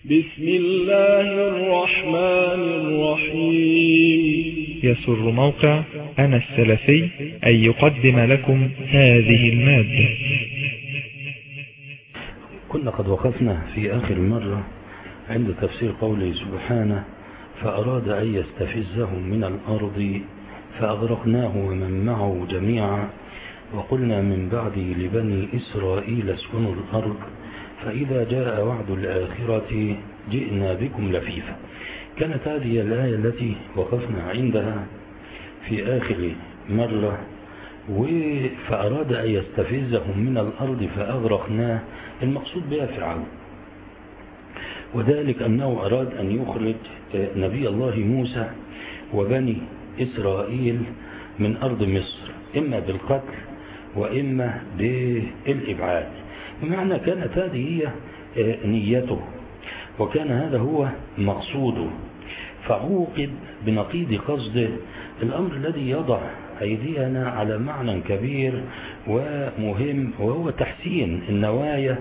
بسم الله الرحمن الرحيم. يسر موقع أنا السلفي أن يقدم لكم هذه المادة. كنا قد وقفنا في آخر مرة عند تفسير قوله سبحانه: فأراد أن يستفزهم من الأرض فأغرقناه ومن معه جميعا وقلنا من بعده لبني إسرائيل اسكنوا الأرض فإذا جاء وعد الآخرة جئنا بكم لفيفا. كانت هذه الآية التي وقفنا عندها في آخر مرة. فأراد أن يستفزهم من الأرض فأغرقناه، المقصود بها فرعون، وذلك أنه أراد أن يخرج نبي الله موسى وبني إسرائيل من أرض مصر، إما بالقتل وإما بالإبعاد. بمعنى كانت هذه هي نيته وكان هذا هو مقصوده، فعوقب بنقيض قصده، الأمر الذي يضع أيدينا على معنى كبير ومهم، وهو تحسين النوايا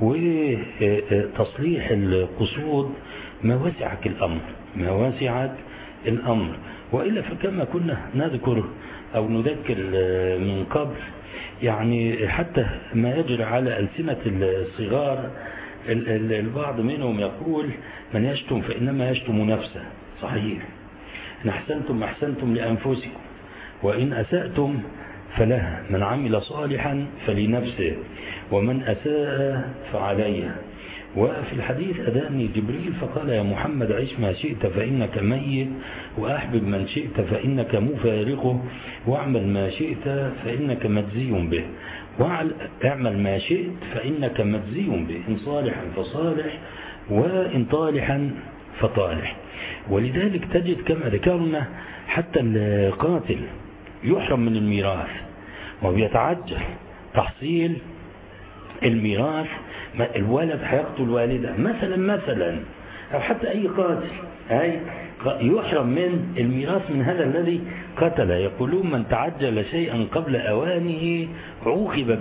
وتصليح القصود ما وسعك الأمر. وإلا فكما كنا نذكر أو نذكر من قبل، يعني حتى ما يجري على ألسنة الصغار، البعض منهم يقول: من يشتم فإنما يشتم نفسه. صحيح، إن أحسنتم أحسنتم لأنفسكم وإن أسأتم فلها، من عمل صالحا فلنفسه ومن أساء فعليها. وفي الحديث أتاني جبريل فقال: يا محمد عش ما شئت فإنك ميت، وأحبب من شئت فإنك مفارقه، واعمل ما شئت فإنك مجزي به، واعمل ما شئت فإنك مجزي به، إن صالحا فصالح وإن طالحا فطالح. ولذلك تجد كما ذكرنا حتى القاتل يحرم من الميراث وبيتعجل تحصيل الميراث. الولد هيقتل الوالدة مثلا، أو حتى أي قاتل يحرم من الميراث من هذا الذي قتل. يقولون: من تعجل شيئا قبل أوانه عوقب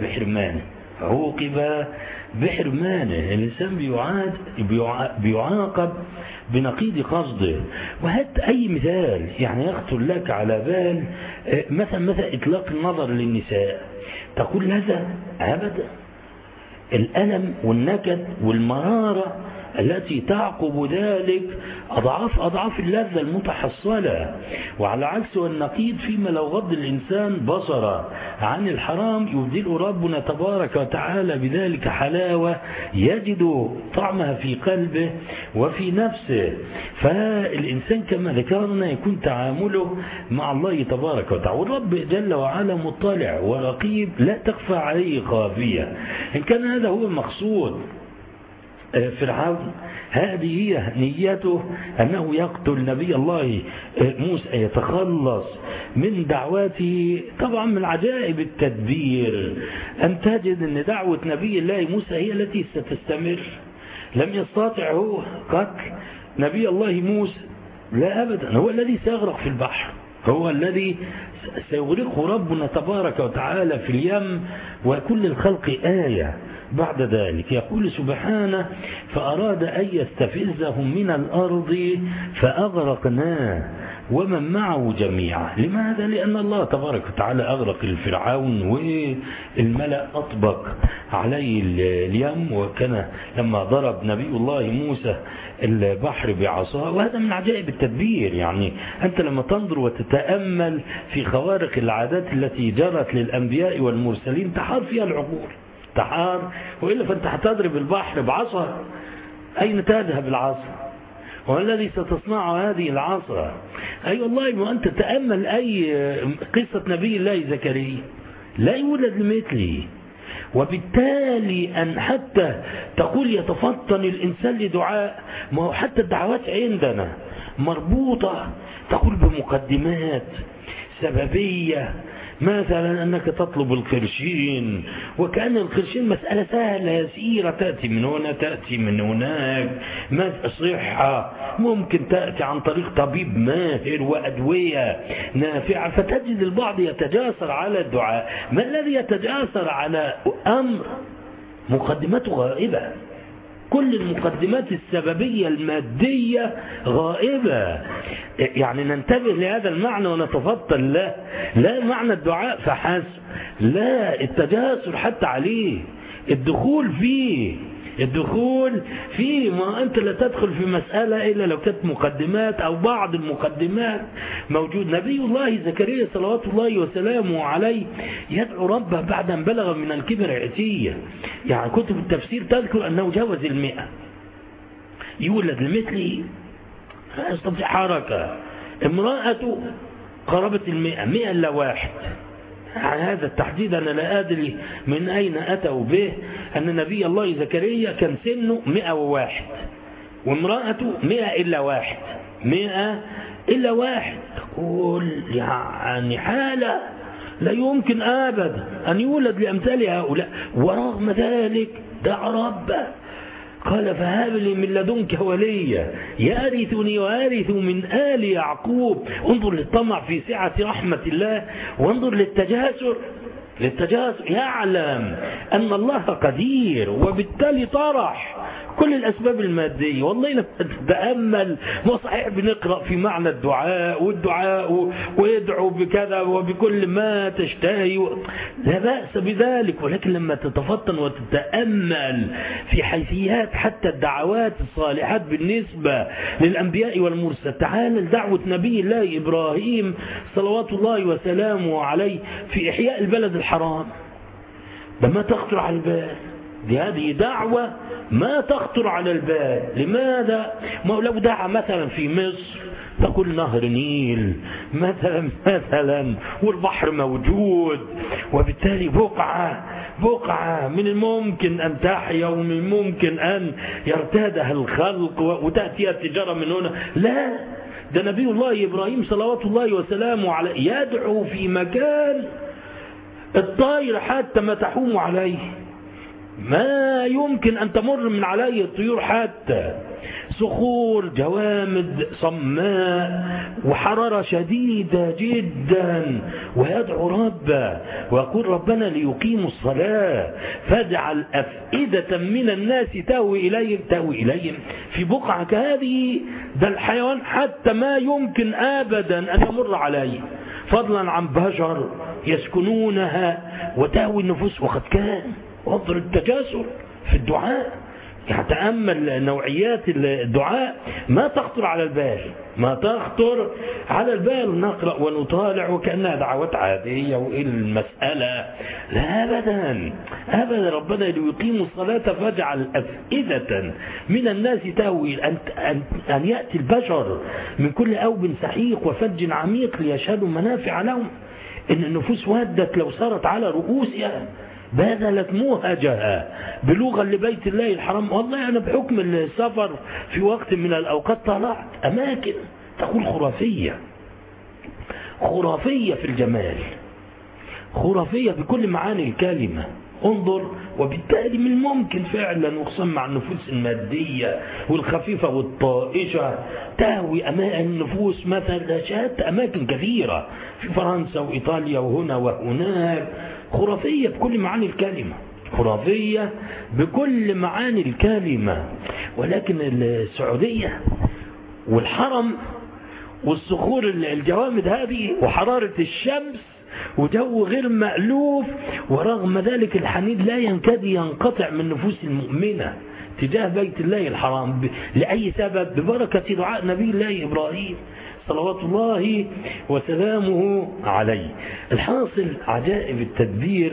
بحرمانه. الإنسان بيعاقب بنقيض قصده. وهات أي مثال يعني يخطر لك على بال، مثلا إطلاق النظر للنساء، تقول هذا أبدا. الألم والنكد والمرارة التي تعقب ذلك أضعاف اللذة المتحصلة. وعلى عكس والنقيض، فيما لو غض الإنسان بصره عن الحرام يبدله ربنا تبارك وتعالى بذلك حلاوة يجد طعمها في قلبه وفي نفسه. فالإنسان كما ذكرنا يكون تعامله مع الله تبارك وتعالى، والرب جل وعلا مطلع ورقيب لا تخفى عليه خافية. إن كان هذا هو المقصود فرعون، هذه هي نيته، أنه يقتل نبي الله موسى يتخلص من دعوته. طبعا من عجائب التدبير أن تجد أن دعوة نبي الله موسى هي التي ستستمر. لم يستطع هو قتل نبي الله موسى، لا أبدا، هو الذي سيغرق في البحر، هو الذي سيغرقه ربنا تبارك وتعالى في اليم، وكل الخلق آية بعد ذلك. يقول سبحانه: فأراد أن يستفزهم من الأرض فأغرقناه ومن معه جميعا. لماذا؟ لأن الله تبارك وتعالى أغرق الفرعون والملأ أطبق عليه اليم، وكان لما ضرب نبي الله موسى البحر بعصاه. وهذا من عجائب التدبير. يعني أنت لما تنظر وتتأمل في خوارق العادات التي جرت للأنبياء والمرسلين تحار فيها العقول، وإلا فأنت هتضرب البحر بعصا، أين تذهب العصا؟ والذي ستصنع هذه العصا؟ أي والله، ما أنت تأمل أي قصة نبي الله زكريا لا يولد لمثله. وبالتالي أن حتى تقول يتفطن الإنسان لدعاء، ما هو حتى الدعوات عندنا مربوطة تقول بمقدمات سببية، مثلا أنك تطلب القرشين، وكأن القرشين مسألة سهلة يسيرة، تأتي من هنا تأتي من هناك، صحة ممكن تأتي عن طريق طبيب ماهر وأدوية نافعة. فتجد البعض يتجاسر على الدعاء. ما الذي يتجاسر على أمر مقدمته غائبة؟ كل المقدمات السببية المادية غائبة. يعني ننتبه لهذا المعنى ونتفضل له. لا معنى الدعاء فحسب، لا، التجاسر حتى عليه، الدخول فيه ما أنت لا تدخل في مسألة إلا لو كانت مقدمات أو بعض المقدمات موجود. نبي الله زكريا صلوات الله وسلامه عليه يدعو ربه بعد أن بلغ من الكبر عتية. يعني كتب التفسير تذكر أنه جاوز 100، يولد لمثله لا يستطيع حركة. امرأته قربت 100 إلا واحد. عن هذا التحديد أنا لا أدري من أين أتوا به، أن نبي الله زكريا كان سنه 101 وامرأته 100 إلا واحد. 100 إلا واحد، تقول يعني حالة لا يمكن أبدا أن يولد لأمثال هؤلاء. ورغم ذلك دعا ربه قال فهب لي من لدنك وليا يرثني ويرث من آل يعقوب. انظر للطمع في سعة رحمة الله، وانظر للتجاسر. يعلم أن الله قدير، وبالتالي طرح كل الأسباب المادية. والله لما تتأمل، ما صحيح بنقرأ في معنى الدعاء ويدعو بكذا وبكل ما تشتهي، لا بأس بذلك، ولكن لما تتفطن وتتأمل في حيثيات حتى الدعوات الصالحات بالنسبة للأنبياء والمرسل. تعال لدعوة نبي الله إبراهيم صلوات الله وسلامه عليه في إحياء البلد الحرام، ده ما تخطر على البال. هذه دعوة ما تخطر على البال. لماذا؟ ما لو دعا مثلا في مصر تقول نهر نيل مثلا والبحر موجود، وبالتالي بقعة من الممكن أن تحيا ومن الممكن أن يرتادها الخلق وتأتي التجارة من هنا. لا، ده نبي الله إبراهيم صلوات الله وسلامه عليه يدعو في مكان الطائر حتى ما تحوم عليه، ما يمكن أن تمر من عليه الطيور، حتى صخور جوامد صماء وحرارة شديدة جدا. ويدعو ربه ويقول ربنا ليقيموا الصلاة فاجعل أفئدة من الناس تهوي إليهم في بقعة كهذه. ده الحيوان حتى ما يمكن أبدا أن يمر عليه، فضلا عن بشر يسكنونها وتهوي النفوس. وقد كان وانظر التجاسر في الدعاء. يعني تأمل نوعيات الدعاء ما تخطر على البال. نقرأ ونطالع وكأنها دعوات عادية وإيه المسألة. لا أبدا. ربنا ليقيموا الصلاة فاجعل أفئدة من الناس تهوي، أن يأتي البشر من كل أوب سحيق وفج عميق ليشهدوا منافع لهم. إن النفوس ودت لو صارت على رؤوسها بذلت موهجها بلوغا لبيت الله الحرام. والله أنا بحكم السفر في وقت من الأوقات طلعت أماكن تقول خرافية في الجمال، خرافية بكل معاني الكلمة. انظر، وبالتالي من الممكن فعلا وخصوصا مع النفوس المادية والخفيفة والطائشة تهوي أماء النفوس. مثلا شاهدت أماكن كثيرة في فرنسا وإيطاليا وهنا وهناك، خرافية بكل معاني الكلمة. ولكن السعودية والحرم والصخور الجوامد هذه وحرارة الشمس وجو غير مألوف، ورغم ذلك الحنين لا ينكاد ينقطع من نفوس المؤمنة تجاه بيت الله الحرام. لأي سبب؟ ببركة دعاء نبي الله إبراهيم صلوات الله وسلامه عليه. الحاصل عجائب التدبير.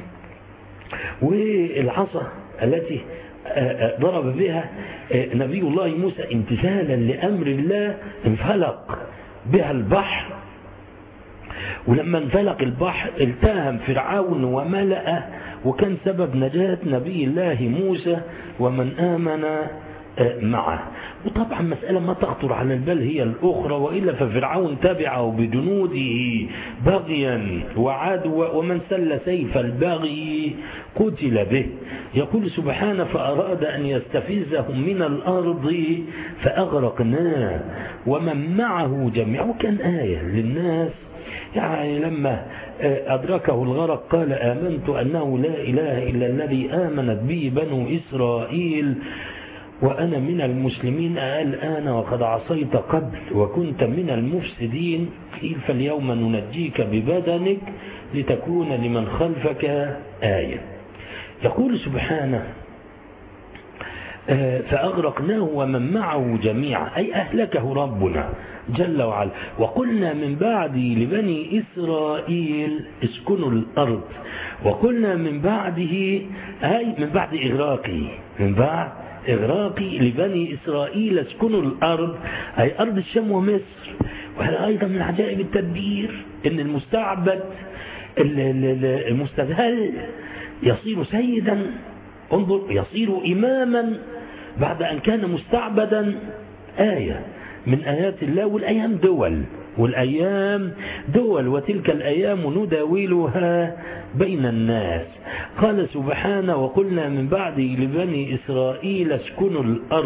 والعصا التي ضرب بها نبي الله موسى امتثالا لأمر الله انفلق بها البحر، ولما انفلق البحر التهم فرعون وملأه، وكان سبب نجاة نبي الله موسى ومن آمن معه. وطبعا مسألة ما تخطر على البال هي الأخرى، وإلا ففرعون تبعه بجنوده بغيا وعدوى، ومن سل سيف البغي قتل به. يقول سبحانه فأراد أن يستفزهم من الأرض فأغرقناه ومن معه جميعا. وكان آية للناس، يعني لما أدركه الغرق قال آمنت أنه لا إله إلا الذي آمنت به بنو إسرائيل وأنا من المسلمين الآن وقد عصيت قبل وكنت من المفسدين، قيل فاليوم ننجيك ببدنك لتكون لمن خلفك آية. يقول سبحانه فأغرقناه ومن معه جميعا، أي أهلكه ربنا جل وعلا. وقلنا من بعد لبني إسرائيل اسكنوا الأرض، وقلنا من بعده أي من بعد إغراقي لبني إسرائيل اسكنوا الأرض، أي أرض الشام ومصر. وهذا أيضا من عجائب التدبير، إن المستعبد المستذل يصير سيدا، انظر، يصير إماما بعد أن كان مستعبدا. آية من آيات الله. والأيام دول وتلك الأيام نداولها بين الناس. قال سبحانه وقلنا من بعد لبني إسرائيل اسكنوا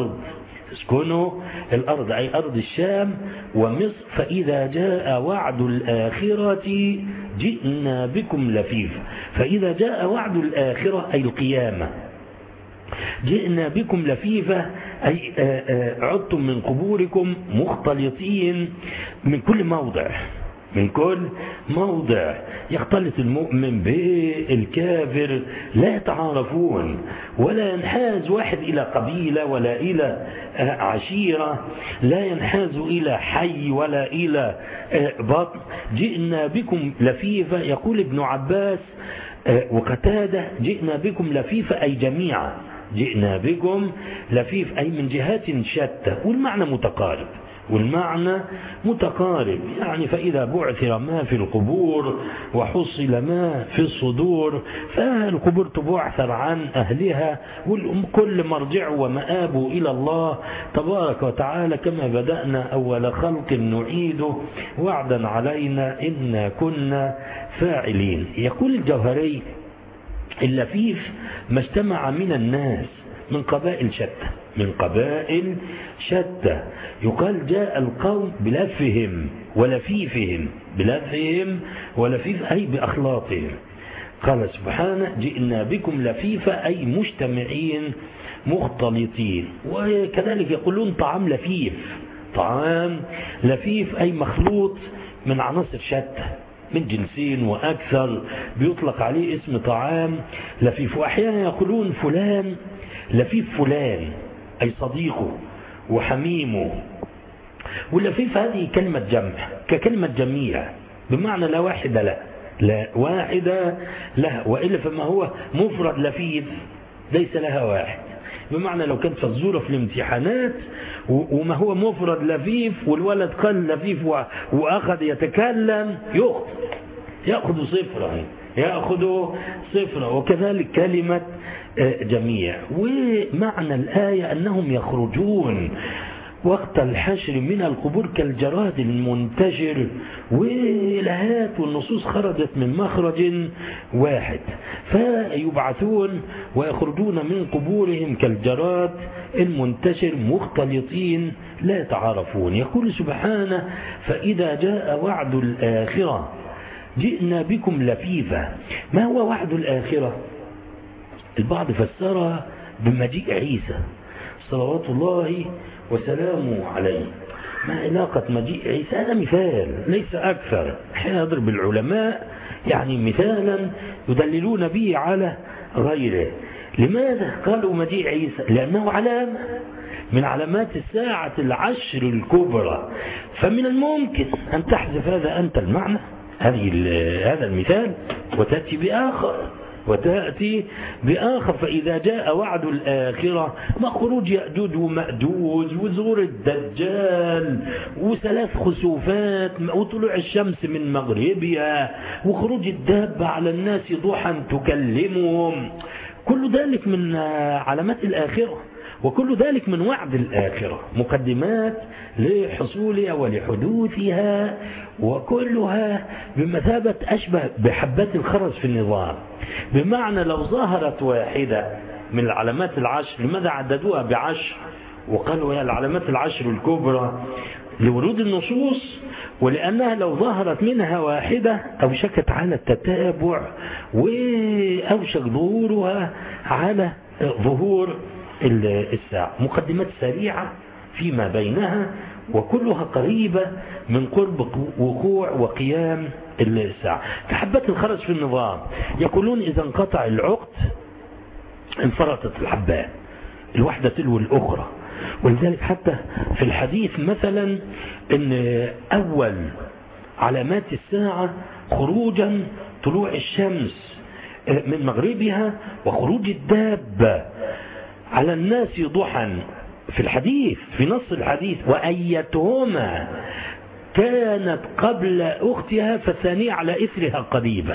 الأرض أي أرض الشام ومصر، فإذا جاء وعد الآخرة جئنا بكم لفيفا. فإذا جاء وعد الآخرة أي القيامة جئنا بكم لفيفا، أي عدتم من قبوركم مختلطين من كل موضع يختلط المؤمن بالكافر، لا يتعارفون ولا ينحاز واحد إلى قبيلة ولا إلى عشيرة، لا ينحاز إلى حي ولا إلى بطن. جئنا بكم لفيفا. يقول ابن عباس وقتادة جئنا بكم لفيفا أي جميعا، جئنا بكم لفيف أي من جهات شتى، والمعنى متقارب يعني فإذا بعثر ما في القبور وحصل ما في الصدور، فالقبور تبعثر عن أهلها، والكل مرجع ومآب إلى الله تبارك وتعالى، كما بدأنا أول خلق نعيده وعدا علينا إنا كنا فاعلين. يقول الجوهري اللفيف ما اجتمع من الناس من قبائل شتى، يقال جاء القوم بلفهم ولفيفهم، أي بأخلاطهم. قال سبحانه جئنا بكم لفيفا أي مجتمعين مختلطين. وكذلك يقولون طعام لفيف أي مخلوط من عناصر شتى من جنسين وأكثر، بيطلق عليه اسم طعام لفيف. وأحيانا يقولون فلان لفيف فلان أي صديقه وحميمه. واللفيف هذه كلمة جمع ككلمة جميع، بمعنى لا واحدة له، وإلا فما هو مفرد لفيف ليس لها واحد، بمعنى لو كانت فزورة في الامتحانات وما هو مفرد لفيف والولد قال لفيف وأخذ يتكلم يأخذ صفرا، وكذلك كلمة جميع. ومعنى الآية أنهم يخرجون وقت الحشر من القبور كالجراد المنتشر، والآيات والنصوص خرجت من مخرج واحد، فيبعثون ويخرجون من قبورهم كالجراد المنتشر مختلطين لا يتعارفون. يقول سبحانه فإذا جاء وعد الآخرة جئنا بكم لفيفا. ما هو وعد الآخرة؟ البعض فسرها بمجيء عيسى صلوات الله وسلامه عليه. ما علاقة مجيء عيسى؟ هذا مثال ليس أكثر. أحيانا يضرب العلماء يعني مثالا يدللون به على غيره. لماذا قالوا مجيء عيسى؟ لأنه علامة من علامات الساعة العشر الكبرى، فمن الممكن أن تحذف هذا أنت المعنى هذا المثال وتأتي بآخر. فإذا جاء وعد الآخرة ما خروج يأجوج ومأجوج وظهور الدجال وثلاث خسوفات وطلوع الشمس من مغربها وخروج الدابة على الناس ضحى تكلمهم، كل ذلك من علامات الآخرة، وكل ذلك من وعد الآخرة، مقدمات لحصولها ولحدوثها، وكلها بمثابة أشبه بحبات الخرز في النظام. بمعنى لو ظهرت واحدة من العلامات العشر، لماذا عددوها بعشر وقالوا هي العلامات العشر الكبرى؟ لورود النصوص، ولأنها لو ظهرت منها واحدة أوشكت على التتابع وأوشك ظهورها على ظهور الساعة. مقدمات سريعة فيما بينها وكلها قريبة من قرب وقوع وقيام الساعة. كحبات الخرز في النظام، يقولون إذا انقطع العقد انفرطت الحبات الواحدة تلو الأخرى. ولذلك حتى في الحديث مثلا ان أول علامات الساعة خروجا طلوع الشمس من مغربها وخروج الدابة على الناس ضحى. في الحديث في نص الحديث وأيتهما كانت قبل أختها فالثانية على إثرها قريبا،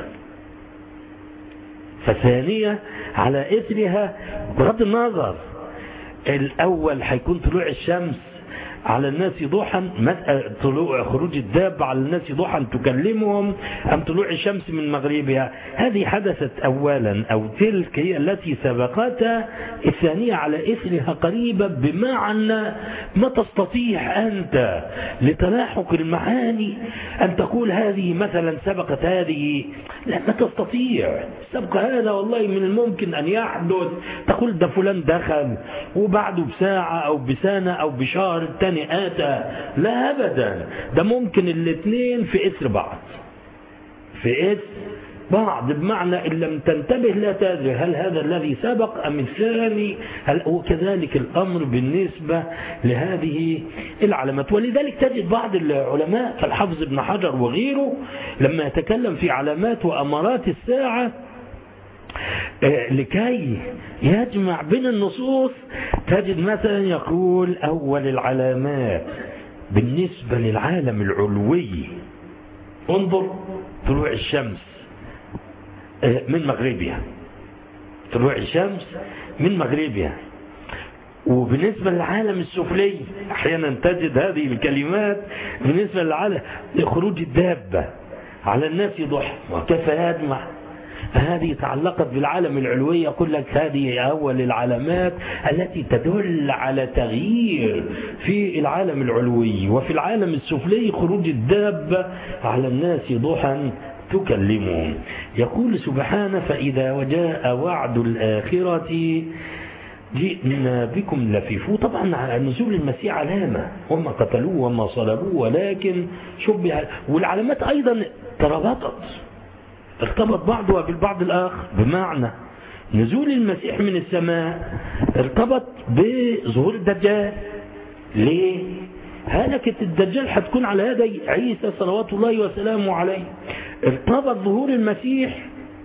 فالثانية على إثرها بغض النظر الأول هيكون طلوع الشمس على الناس ضحى، طلوع خروج الدابة على الناس ضحى تكلمهم، أم طلوع الشمس من مغربها. هذه حدثت أولا أو تلك هي التي سبقتها، الثانية على إثرها قريبة، بمعنى ما تستطيع أنت لتلاحق المعاني أن تقول هذه مثلا سبقت هذه، لا ما تستطيع. سبق هذا والله من الممكن أن يحدث، تقول ده فلان دخل وبعده بساعة أو بسنة أو بشهر الثاني آتى، لا أبدا، ده ممكن الاثنين في إثر بعض، في إثر بعض، بمعنى إن لم تنتبه لا تدري هل هذا الذي سبق أم الثاني، وكذلك الأمر بالنسبة لهذه العلامات. ولذلك تجد بعض العلماء كالحافظ ابن حجر وغيره لما يتكلم في علامات وأمارات الساعة لكي يجمع بين النصوص، تجد مثلا يقول أول العلامات بالنسبة للعالم العلوي انظر طلوع الشمس من مغربها، طلوع الشمس من مغربها. وبالنسبة للعالم السفلي أحيانا تجد هذه الكلمات بالنسبة للعالم خروج الدابة على الناس ضحى، وكيف يجمع هذه تعلقت بالعالم العلوي. يقول لك هذه أول العلامات التي تدل على تغيير في العالم العلوي، وفي العالم السفلي خروج الدابة على الناس ضحى تكلمهم. يقول سبحانه فإذا وجاء وعد الآخرة جئنا بكم لفيفوا. طبعا نزول المسيح علامة، وما قتلوه وما صلبوه ولكن شبه، والعلامات أيضا ارتبط بعضها بالبعض الآخر، بمعنى نزول المسيح من السماء ارتبط بظهور الدجال. ليه؟ هلكة الدجال هتكون على يدي عيسى صلوات الله وسلامه عليه. ارتبط ظهور المسيح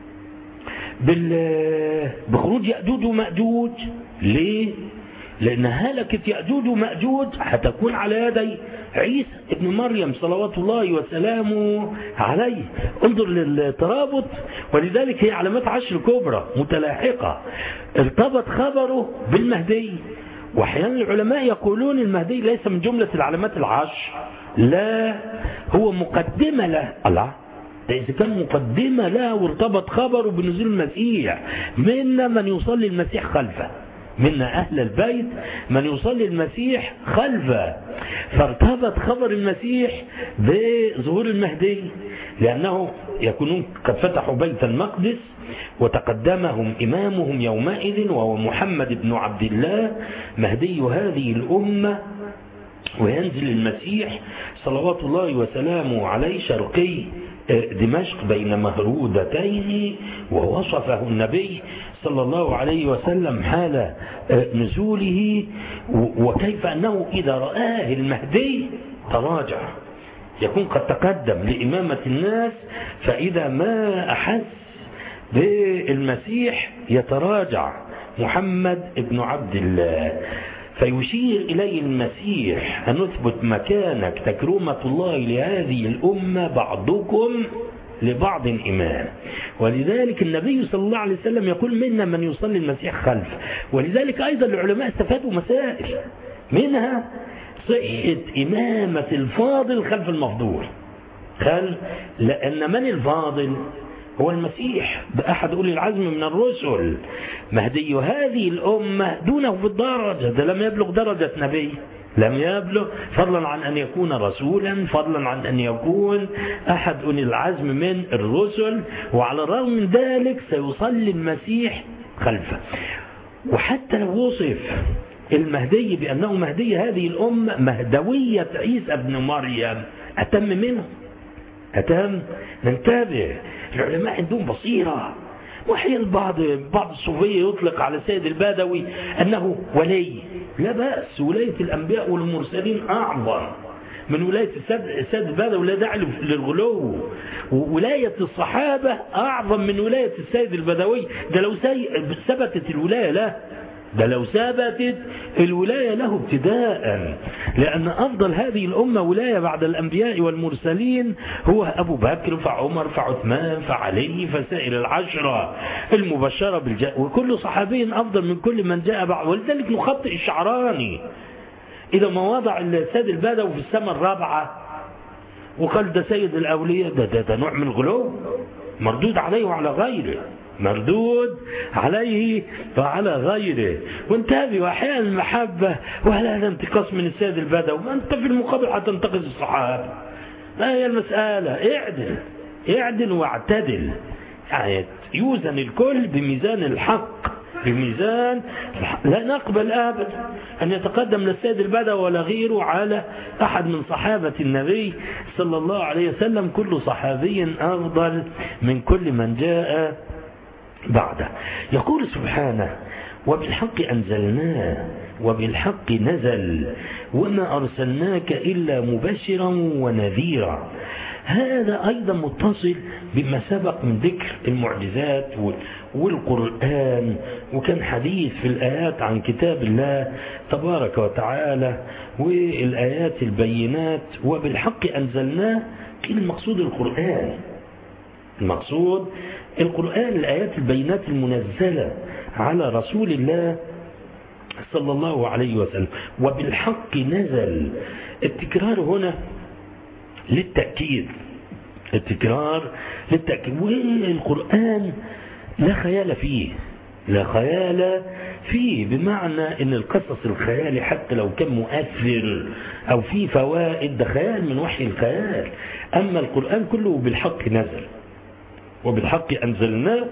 بخروج يأجوج ومأجوج. ليه؟ لأن هلكة يأجوج ومأجوج هتكون على يدي عيسى ابن مريم صلوات الله وسلامه عليه. انظر للترابط، ولذلك هي علامات عشر كبرى متلاحقة. ارتبط خبره بالمهدي، واحيانا العلماء يقولون المهدي ليس من جملة العلامات العشر، لا هو مقدمة له. الله، إذا كان مقدمة له وارتبط خبره بنزول المسيح، منا من يصلي المسيح خلفه، منا أهل البيت من يصلي المسيح خلفه، فارتبط خبر المسيح بظهور المهدي، لأنه يكونون قد فتحوا بيت المقدس وتقدمهم إمامهم يومئذ وهو محمد بن عبد الله مهدي هذه الأمة، وينزل المسيح صلوات الله وسلامه عليه شرقي دمشق بين مهرودتين، ووصفه النبي صلى الله عليه وسلم حال نزوله، وكيف أنه إذا رآه المهدي تراجع، يكون قد تقدم لإمامة الناس، فإذا ما أحس بالمسيح يتراجع محمد ابن عبد الله، فيشير إليه المسيح أن نثبت مكانك تكرمة الله لهذه الأمة، بعضكم لبعض إمام. ولذلك النبي صلى الله عليه وسلم يقول منا من يصلي المسيح خلف. ولذلك أيضا العلماء استفادوا مسائل، منها صحة إمامة الفاضل خلف المفضول، لأن من الفاضل هو المسيح بأحد أولي العزم من الرسل، مهدي هذه الأمة دونه في الدرجة، ده لم يبلغ درجة نبي، لم يبلغ، فضلا عن أن يكون رسولا، فضلا عن أن يكون أحد أولي العزم من الرسل، وعلى الرغم من ذلك سيصلي المسيح خلفه. وحتى لو وصف المهدي بأنه مهدي هذه الأمة، مهدوية عيسى ابن مريم أتم منه، أتم. ننتبه، العلماء عندهم بصيرة. وأحيانا بعض الصوفية يطلق على سيد البدوي أنه ولي، لا بأس، ولاية الأنبياء والمرسلين أعظم من ولاية السيد البدوي، لا داعي للغلو. وولاية الصحابة أعظم من ولاية السيد البدوي. ده لو ثبتت الولاية له، ده لو ثبتت الولاية له ابتداء، لأن أفضل هذه الأمة ولاية بعد الأنبياء والمرسلين هو أبو بكر فعمر فعثمان فعلي فسائر العشرة المبشرة بالجنة، وكل صحابي أفضل من كل من جاء بعد. ولذلك نخطئ الشعراني إذا ما وضع السيد البدوي في السماء الرابعة وقال ده سيد الأولياء، ده نوع من الغلو، مردود عليه وعلى غيره، مردود عليه وعلى غيره. وانتهي واحيانا المحبة وهل هذا انتقاص من السيد البدوي؟ ما انت في المقابل هتنتقص الصحابة. ما هي المسألة؟ اعدل واعتدل، يعني يوزن الكل بميزان الحق، بميزان. لا نقبل أبدا أن يتقدم للسيد البدوي ولا غيره على أحد من صحابة النبي صلى الله عليه وسلم. كل صحابي أفضل من كل من جاء بعده. يقول سبحانه: وبالحق أنزلناه وبالحق نزل وما أرسلناك إلا مبشرا ونذيرا. هذا أيضا متصل بما سبق من ذكر المعجزات والقرآن، وكان حديث في الآيات عن كتاب الله تبارك وتعالى والآيات البينات. وبالحق أنزلناه، المقصود القرآن، المقصود القرآن، الآيات البينات المنزلة على رسول الله صلى الله عليه وسلم. وبالحق نزل، التكرار هنا للتأكيد، التكرار للتأكيد. والقرآن لا خيال فيه، لا خيال فيه، بمعنى ان القصص الخيالي حتى لو كان مؤثر او فيه فوائد ده خيال من وحي الخيال. اما القرآن كله بالحق نزل، وبالحق أنزلناه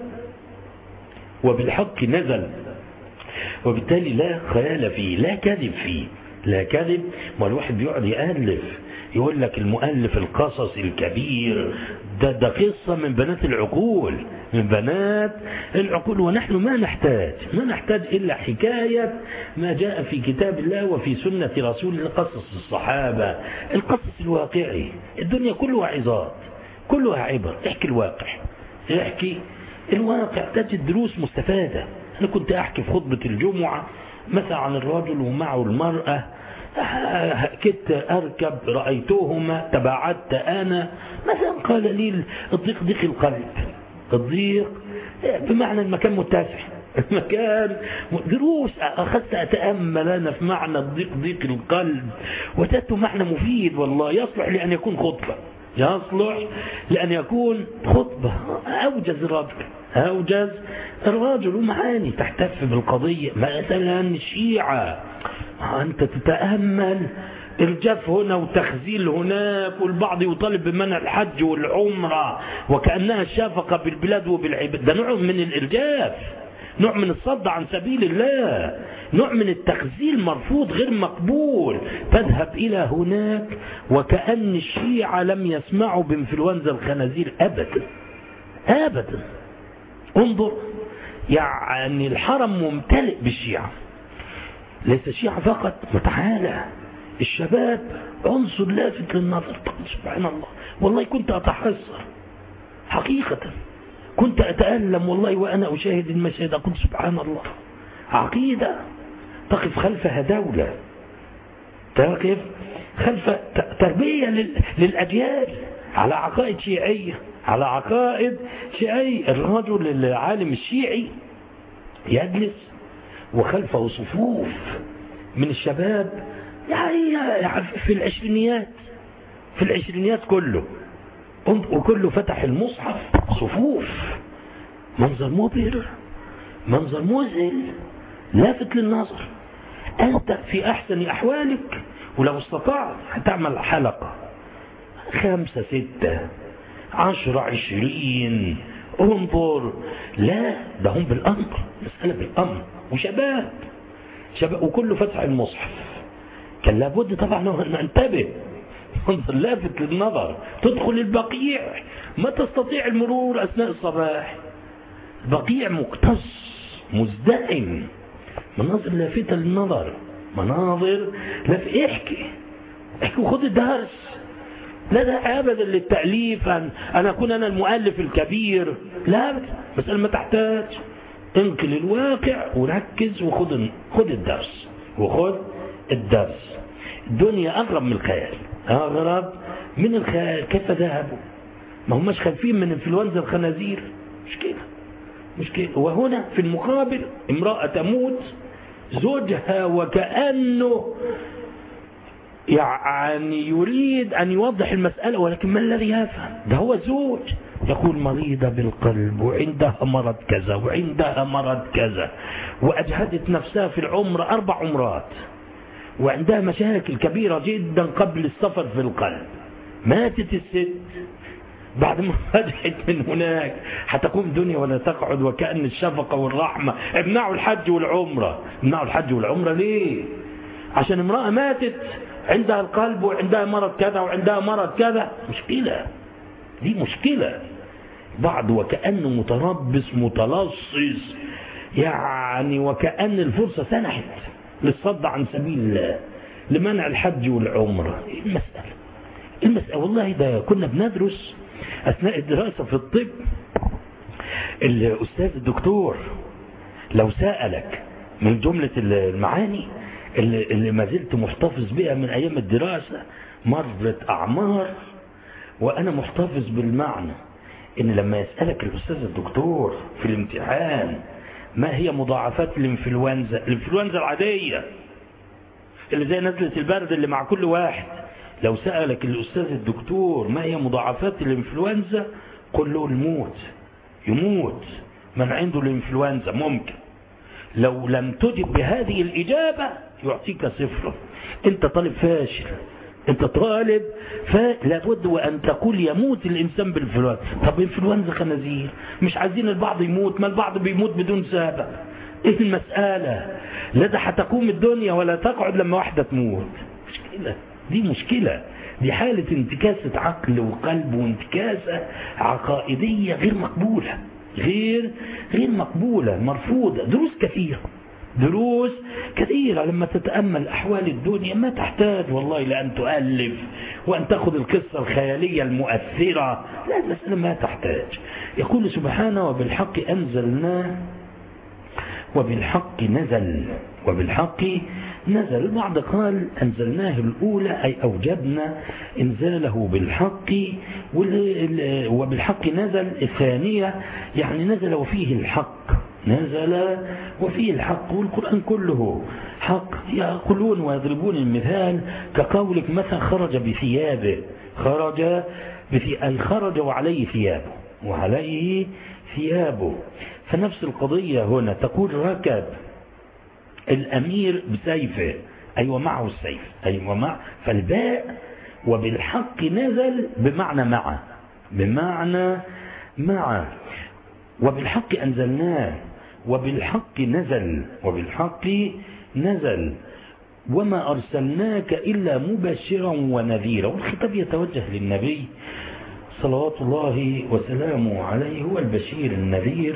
وبالحق نزل، وبالتالي لا خيال فيه، لا كذب فيه، لا كذب. ما الواحد بيقعد يألف، يقول لك المؤلف القصص الكبير ده قصة من بنات العقول، من بنات العقول. ونحن ما نحتاج إلا حكاية ما جاء في كتاب الله وفي سنة رسول الله، قصص الصحابة، القصص الواقعي. الدنيا كلها عظات، كلها عبر. احكي الواقع، احكي الواقع تجد دروس مستفادة. أنا كنت أحكي في خطبة الجمعة مثلا عن الرجل ومعه المرأة، كنت أركب رأيتهما تباعدت أنا مثلا، قال لي الضيق ضيق القلب، الضيق بمعنى المكان متسع، المكان دروس أخذت أتأمل أنا في معنى الضيق ضيق القلب، وجدت معنى مفيد والله، يصلح لأن يكون خطبة، يصلح لأن يكون خطبة. أوجز الرجل ومعاني تحتف بالقضية. مثلا الشيعة، أنت تتأمل الجف هنا وتخزيل هناك، والبعض يطالب بمنع الحج والعمرة وكأنها الشافقة بالبلاد وبالعباد. ده نوع من الإرجاف، نوع من الصد عن سبيل الله، نوع من التخزيل مرفوض غير مقبول. تذهب إلى هناك وكأن الشيعة لم يسمعوا بانفلونزا الخنازير أبدا أبدا. انظر، يعني الحرم ممتلئ بالشيعة، ليس الشيعة فقط، وتعالى الشباب عنصر لافت للنظر. سبحان الله، والله كنت أتحسر حقيقة، كنت أتألم والله وأنا أشاهد المشاهد، أقول سبحان الله. عقيدة تقف خلفها دولة، تقف خلف تربية للأجيال على عقائد شيعية، على عقائد شيعية. الرجل العالم الشيعي يجلس وخلفه صفوف من الشباب، يعني في العشرينيات كله، وكله فتح المصحف، صفوف، منظر مبهر، منظر مذهل لافت للنظر. أنت في أحسن أحوالك ولو استطعت هتعمل حلقة 5 6 10 20، انظر. لا، ده هم بالأمر، مسألة بالأمر، وشباب وكله فتح المصحف. كان لابد طبعا أن ننتبه، منظر لافت للنظر. تدخل البقيع ما تستطيع المرور أثناء الصباح، بقيع مكتظ مزدحم، مناظر لافتة للنظر، مناظر احكي وخذ الدرس. لا ده أبدا للتأليف أن أكون أنا المؤلف الكبير، لا أبدا، مسألة ما تحتاج. انقل الواقع وركز خذ الدرس. الدنيا أغرب من الخيال، أغرب من الخيال. كيف ذهبوا؟ ما هماش خايفين من انفلونزا الخنازير، مشكلة. وهنا في المقابل امرأة تموت، زوجها وكأنه يعني يريد أن يوضح المسألة، ولكن ما الذي يفهم؟ ده هو الزوج يقول مريضة بالقلب وعندها مرض كذا وعندها مرض كذا، وأجهدت نفسها في العمر 4 عمرات، وعندها مشاكل كبيرة جدا قبل السفر في القلب. ماتت الست بعد ما رجعت من هناك، حتقوم الدنيا ولا تقعد، وكأن الشفقة والرحمة. امنعوا الحج والعمرة. ليه؟ عشان امرأة ماتت عندها القلب وعندها مرض كذا وعندها مرض كذا. دي مشكلة. بعض وكأنه متربص متلصص، يعني وكأن الفرصة سنحت للصد عن سبيل الله، لمنع الحج والعمرة. المسألة والله ده كنا بندرس أثناء الدراسة في الطب. الأستاذ الدكتور لو سألك من جملة المعاني اللي ما زلت محتفظ بها من أيام الدراسة، مرت أعمار وأنا محتفظ بالمعنى، إن لما يسألك الأستاذ الدكتور في الامتحان ما هي مضاعفات الانفلونزا العادية اللي زي نزلة البرد اللي مع كل واحد، لو سألك الأستاذ الدكتور ما هي مضاعفات الانفلونزا، قل له يموت من عنده الانفلونزا ممكن. لو لم تجب بهذه الإجابة يعطيك 0. انت طالب فاشل، انت طالب فلا بد وان تقول يموت الانسان بالانفلونزا. طب انفلونزا خنازير، مش عايزين البعض يموت، ما البعض بيموت بدون سبب. ايه المسألة؟ لا ده هتقوم الدنيا ولا تقعد لما واحدة تموت. دي مشكلة، دي حالة انتكاسة عقل وقلب وانتكاسة عقائدية غير مقبولة، غير مقبولة، مرفوضة. دروس كثيرة لما تتأمل أحوال الدنيا ما تحتاج والله لأن تؤلف وأن تأخذ القصة الخيالية المؤثرة، لا، المسألة ما تحتاج. يقول سبحانه وبالحق أنزلناه وبالحق نزل. البعض قال أنزلناه الأولى أي أوجبنا إنزاله بالحق، وبالحق نزل الثانية يعني نزل وفيه الحق، والقرآن كله حق. يقولون ويضربون المثال كقولك مثلا خرج بثيابه، أي خرج وعليه ثيابه. فنفس القضية هنا، تقول ركب الأمير بسيفه، أيوة معه السيف، أيوة معه. فالباء وبالحق نزل بمعنى مع. وبالحق أنزلناه وبالحق نزل وما أرسلناك إلا مبشرا ونذيرا. والخطاب يتوجه للنبي صلوات الله وسلامه عليه، هو البشير النذير.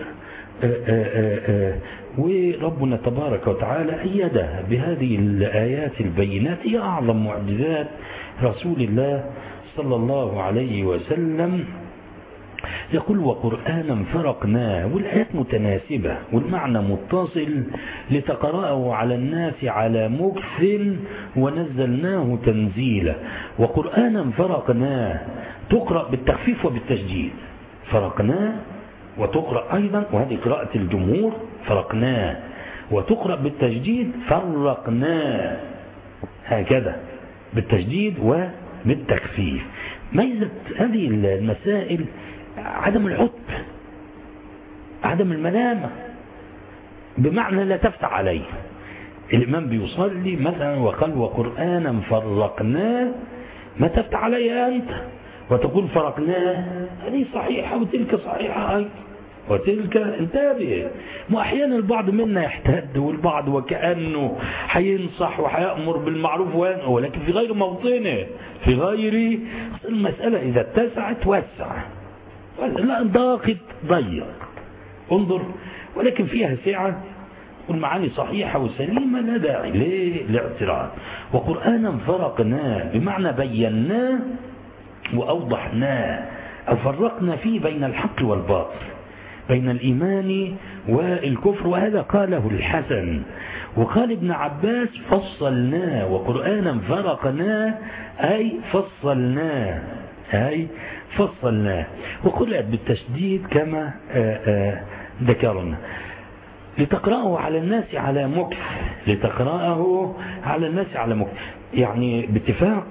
وربنا تبارك وتعالى أيده بهذه الآيات البينات، هي أعظم معجزات رسول الله صلى الله عليه وسلم. يقول وقرآنا فرقناه، والآيات متناسبة والمعنى متصل، لتقرأه على الناس على مكث ونزلناه تنزيلا. وقرآنا فرقناه تقرأ بالتخفيف وبالتشديد، فرقناه، وتقرأ أيضا، وهذه قراءة الجمهور، فرقناه، وتقرأ بالتشديد فرقناه، هكذا بالتشديد وبالتخفيف. ميزة هذه المسائل عدم العتب، عدم الملامة، بمعنى لا تفتح عليه. الإمام بيصلي مثلا وقال وقرآنا فرقناه، ما تفتح عليه أنت وتقول فرقناه، هذه صحيحة وتلك صحيحة أيضا، وتلك انتبه. واحيانا البعض منا يحتد والبعض وكأنه حينصح وحيأمر بالمعروف ولكن في غير موطنه، في غير المسألة. إذا اتسعت وسع، لا ضاقت ضيق، انظر. ولكن فيها سعة والمعاني صحيحة وسليمة لا داعي للاعتراض. وقرآنا فرقناه بمعنى بيناه وأوضحناه، أو فرقنا فيه بين الحق والباطل، بين الإيمان والكفر. وهذا قاله الحسن. وقال ابن عباس فصلناه، وقرآنا فرقناه أي فصلناه، أي فصلناه. وقرأت بالتشديد كما ذكرنا. لتقرأه على الناس على مكث، لتقرأه على الناس على مكث، يعني باتفاق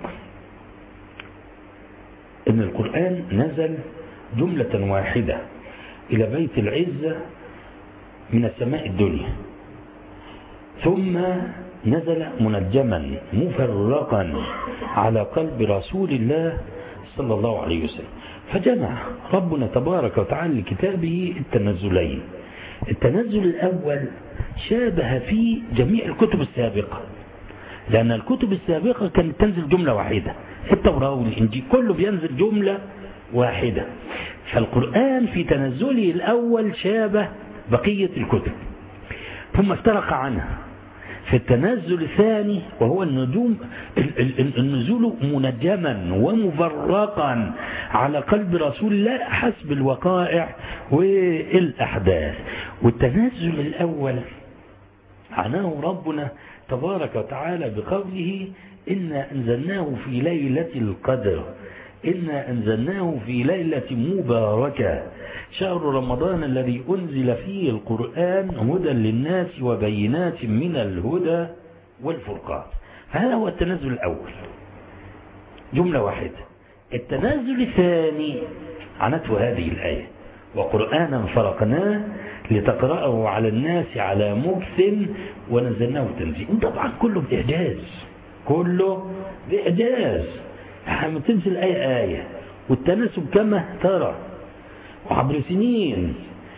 ان القرآن نزل جملة واحدة إلى بيت العزة من السماء الدنيا، ثم نزل منجما مفرقا على قلب رسول الله صلى الله عليه وسلم. فجمع ربنا تبارك وتعالى لكتابه التنزلين. التنزل الأول شابه فيه جميع الكتب السابقة، لأن الكتب السابقة كانت تنزل جملة واحدة، التوراة والإنجيل كله بينزل جملة واحدة. فالقرآن في تنزله الأول شابه بقية الكتب، ثم افترق عنها في التنزل الثاني، وهو النزول منجما ومفرقا على قلب رسول الله حسب الوقائع والأحداث. والتنزل الأول عناه ربنا تبارك وتعالى بقوله إنا أنزلناه في ليلة القدر، إنا أنزلناه في ليلة مباركة شهر رمضان الذي أنزل فيه القرآن هدى للناس وبينات من الهدى والفرقان. هذا هو التنزل الأول، جملة واحدة. التنزل الثاني عنته هذه الآية وقرآنا فرقناه لتقرأه على الناس على مكث ونزلناه تنزيلا. طبعا كله بإعجاز، كله بإعجاز. لما تنزل آية والتناسب كما ترى وعبر سنين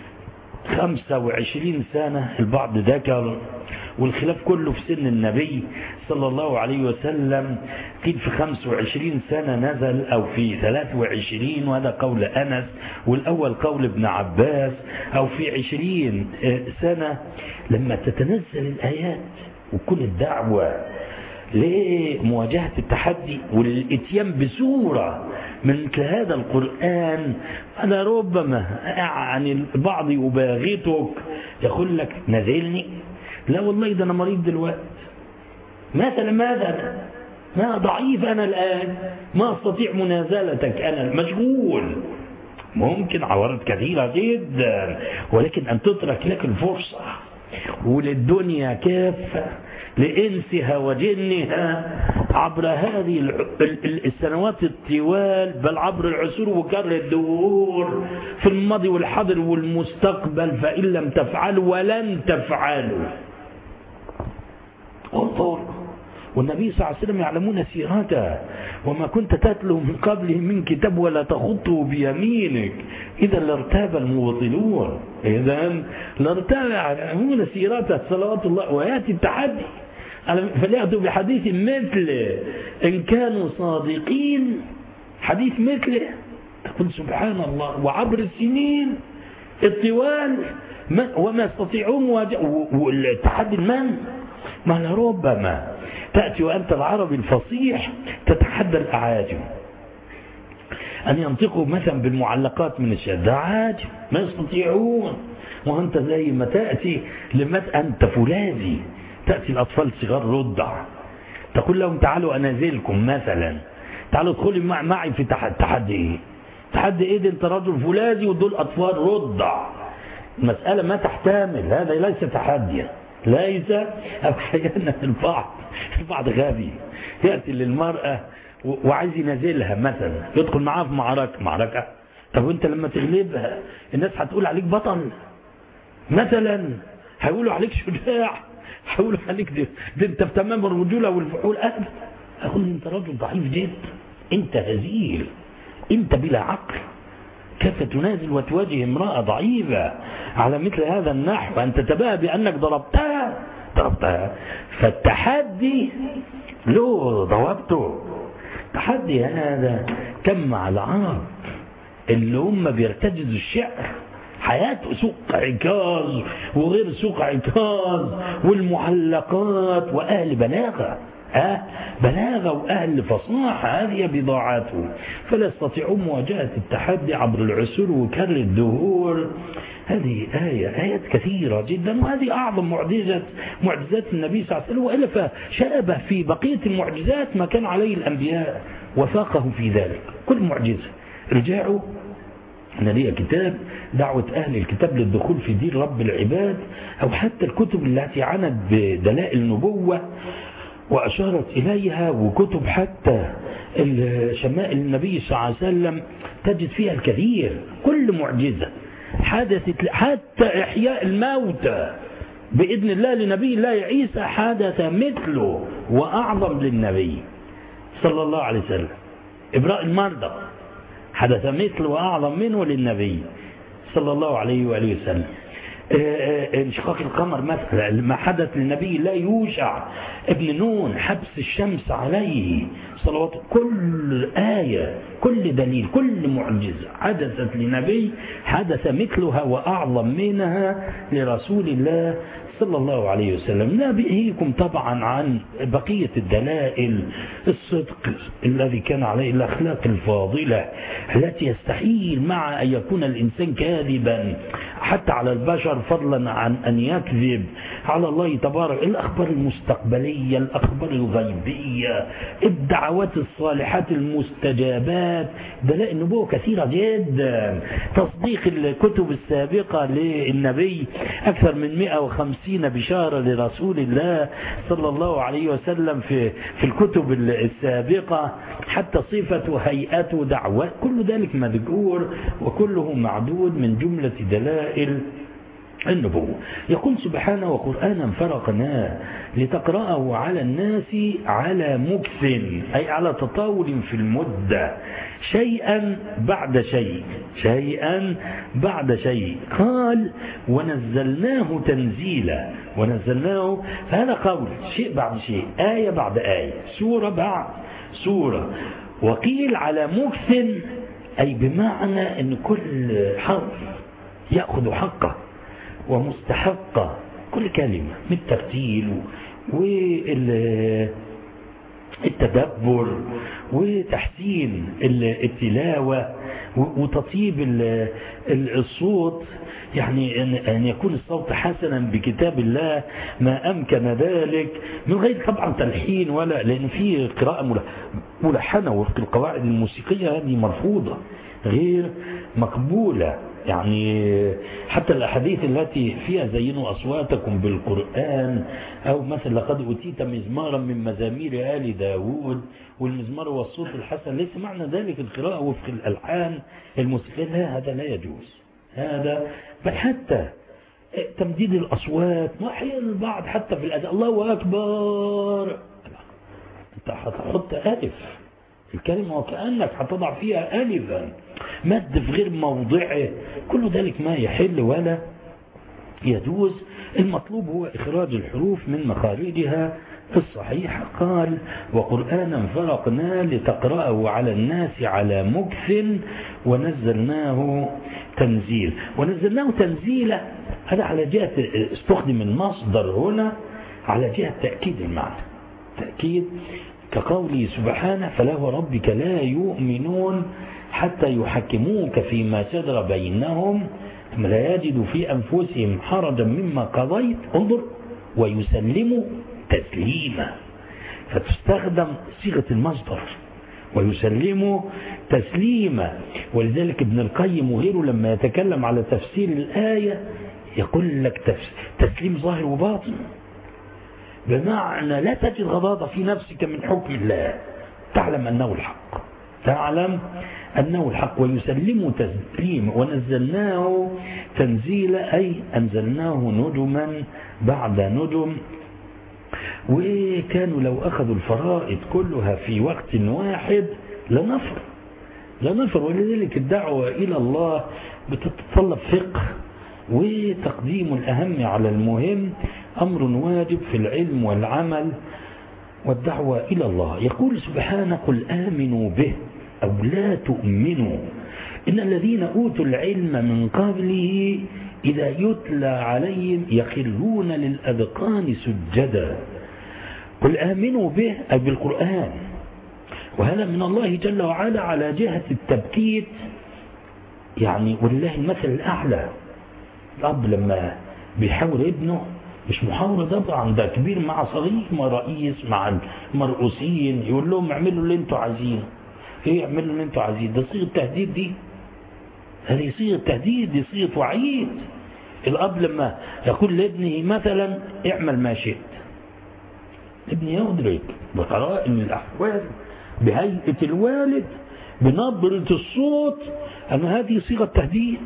25 سنة البعض ذكر، والخلاف كله في سن النبي صلى الله عليه وسلم، قيل في 25 سنة نزل أو في 23، وهذا قول أنس، والأول قول ابن عباس، أو في 20 سنة. لما تتنزل الآيات وكل الدعوة لمواجهة التحدي والاتيان بسورة من هذا القرآن، أنا ربما يعني البعض يباغتك يقول لك نزلني، لا والله ده أنا مريض دلوقتي مثلا، ماذا ما ضعيف أنا الآن، ما أستطيع منازلتك، أنا مشغول. ممكن عوارض كثيرة جدا، ولكن أن تترك لك الفرصة وللدنيا كافة لإنسها وجنها عبر هذه السنوات الطوال، بل عبر العصور وكر الدهور في الماضي والحاضر والمستقبل، فإن لم تفعلوا ولن تفعلوا. انظر، والنبي صلى الله عليه وسلم يعلمون سيرته، وما كنت تتلو من قبله من كتاب ولا تخطه بيمينك إذا لارتاب المبطلون. إذا لارتاب، يعلمون سيرته صلوات الله. ويأتي التحدي فليأتوا بحديث مثله إن كانوا صادقين، حديث مثله. تقول سبحان الله، وعبر السنين الطوال وما يستطيعون والتحدي ما لربما تأتي وأنت العربي الفصيح تتحدى الأعاجم أن ينطقوا مثلا بالمعلقات من الشعر، عاجم ما يستطيعون. وأنت زي ما تأتي أنت فولاذي، تأتي الأطفال صغار رضع، تقول لهم تعالوا أنازلكم مثلا، تعالوا ادخلوا معي في تحدي إيه؟ تحدي إيه ده؟ أنت رجل فولاذي ودول أطفال رضع. المسألة ما تحتمل، هذا ليس تحديا، ليس. أحيانا البعض غبي يأتي للمرأة وعايز ينزلها مثلا، يدخل معاها في معركة. طب وانت لما تغلبها الناس هتقول عليك بطل مثلا، هيقولوا عليك شجاع، هيقولوا عليك دي انت في تمام الرجولة والفحول. أقول انت رجل ضعيف جدا، انت هزيل، انت بلا عقل، كيف تنازل وتواجه امرأة ضعيفة على مثل هذا النحو وأن تتباهى بأنك ضربتها؟ فالتحدي له ضوابطه. التحدي هذا كم مع العرب اللي هم بيرتجزوا الشعر، حياته سوق عكاظ وغير سوق عكاظ والمعلقات وأهل بلاغة، بلاغة وأهل فصاحة، هذه بضاعته، فلا يستطيعون مواجهة التحدي عبر العصور وكر الدهور. هذه آيات كثيرة جدا، وهذه أعظم معجزات النبي صلى الله عليه وسلم، وإلا فشابه في بقية المعجزات ما كان عليه الأنبياء وفاقه في ذلك كل معجزة. رجعوا أنا لي كتاب دعوة أهل الكتاب للدخول في دين رب العباد، أو حتى الكتب التي عنت بدلائل النبوة وأشارت إليها، وكتب حتى شمائل النبي صلى الله عليه وسلم تجد فيها الكثير. كل معجزة حدثت، حتى إحياء الموتى بإذن الله لنبي الله عيسى حدث مثله وأعظم للنبي صلى الله عليه وسلم. إبراء المرضى حدث مثله وأعظم منه للنبي صلى الله عليه وآله وسلم. انشقاق القمر مثلا ما حدث للنبي لا يوشع ابن نون، حبس الشمس عليه صلوات. كل آية، كل دليل، كل معجزة حدثت لنبي حدث مثلها وأعظم منها لرسول الله صلى الله عليه وسلم. لا بإيكم طبعا عن بقية الدلائل، الصدق الذي كان عليه، الأخلاق الفاضلة التي يستحيل مع أن يكون الإنسان كاذبا حتى على البشر، فضلا عن أن يكذب على الله تبارك. الأخبار المستقبلية، الأخبار الغيبية، الدعوات الصالحات المستجابات، دلائل النبوة كثيرة جدا. تصديق الكتب السابقة للنبي، أكثر من 150 بشارة لرسول الله صلى الله عليه وسلم في الكتب السابقة، حتى صفة هيئته دعوة، كل ذلك مذكور وكله معدود من جملة دلائل النبوة. يقول سبحانه: وقرآنا فرقناه لتقرأه على الناس على مكث، أي على تطاول في المدة، شيئا بعد شيء، شيئا بعد شيء. قال: ونزلناه تنزيلا. ونزلناه، فهذا قول شيء بعد شيء، آية بعد آية، سورة بعد سورة. وقيل على مكث، أي بمعنى أن كل حرف يأخذ حقه ومستحقه، كل كلمة من الترتيل والتدبر وتحسين التلاوة وتطيب الصوت، يعني أن يكون الصوت حسنا بكتاب الله ما أمكن ذلك، من غير طبعا تلحين ولا، لأن في قراءة ملحنة وفق القواعد الموسيقية هذه مرفوضة غير مقبولة. يعني حتى الأحاديث التي فيها زينوا أصواتكم بالقرآن، أو مثلا لقد أوتيت مزمارا من مزامير آل داود، والمزمار والصوت الحسن، ليس معنى ذلك القراءة وفق الألحان الموسيقية، لا، هذا لا يجوز. هذا بل حتى تمديد الأصوات، وأحيانا البعض حتى في الأداء الله أكبر، أنت هتحط ألف الكلمة وكأنك هتضع فيها ألفا، مد في غير موضعه، كل ذلك ما يحل ولا يجوز. المطلوب هو إخراج الحروف من مخارجها الصحيحة. قال: وقرآنا فرقناه لتقرأه على الناس على مكث ونزلناه تنزيل. ونزلناه تنزيلا، هذا على جهة استخدم المصدر هنا على جهة تأكيد المعنى، تأكيد، كقوله سبحانه: فلا وربك لا يؤمنون حتى يحكموك فيما شجر بينهم ثم لا يجدوا في أنفسهم حرجا مما قضيت، انظر، ويسلموا تسليما، فتستخدم صيغة المصدر، ويسلموا تسليما. ولذلك ابن القيم وغيره لما يتكلم على تفسير الآية يقول لك تسليم ظاهر وباطن، بمعنى لا تجد غضاضة في نفسك من حكم الله، تعلم أنه الحق، تعلم أنه الحق. ويسلموا تسليما. ونزلناه تنزيلا، أي أنزلناه نجما بعد نجم. وكانوا لو أخذوا الفرائض كلها في وقت واحد لا نفر. ولذلك الدعوة إلى الله بتتطلب فقه وتقديم الأهم على المهم، أمر واجب في العلم والعمل والدعوة إلى الله. يقول سبحانه: قل آمنوا به أو لا تؤمنوا إن الذين أوتوا العلم من قبله إذا يتلى عليهم يخرون للأذقان سجدا. قل آمنوا به أي بالقرآن، وهذا من الله جل وعلا على جهة التبكيت، يعني ولله المثل الأعلى. الأب لما بيحاور ابنه مش محاورة طبعا، ده كبير مع صغير، مع رئيس مع مرؤوسين، يقول لهم اعملوا اللي انتوا عايزينه. ايه اعملوا اللي انتوا عايزينه؟ ده صيغة تهديد، دي هذه صيغة تهديد، دي صيغة وعيد. الأب لما يقول لابنه مثلا اعمل ما شئت، ابني يدرك بقرائن الأحوال بهيئة الوالد بنبرة الصوت أن هذه صيغة تهديد،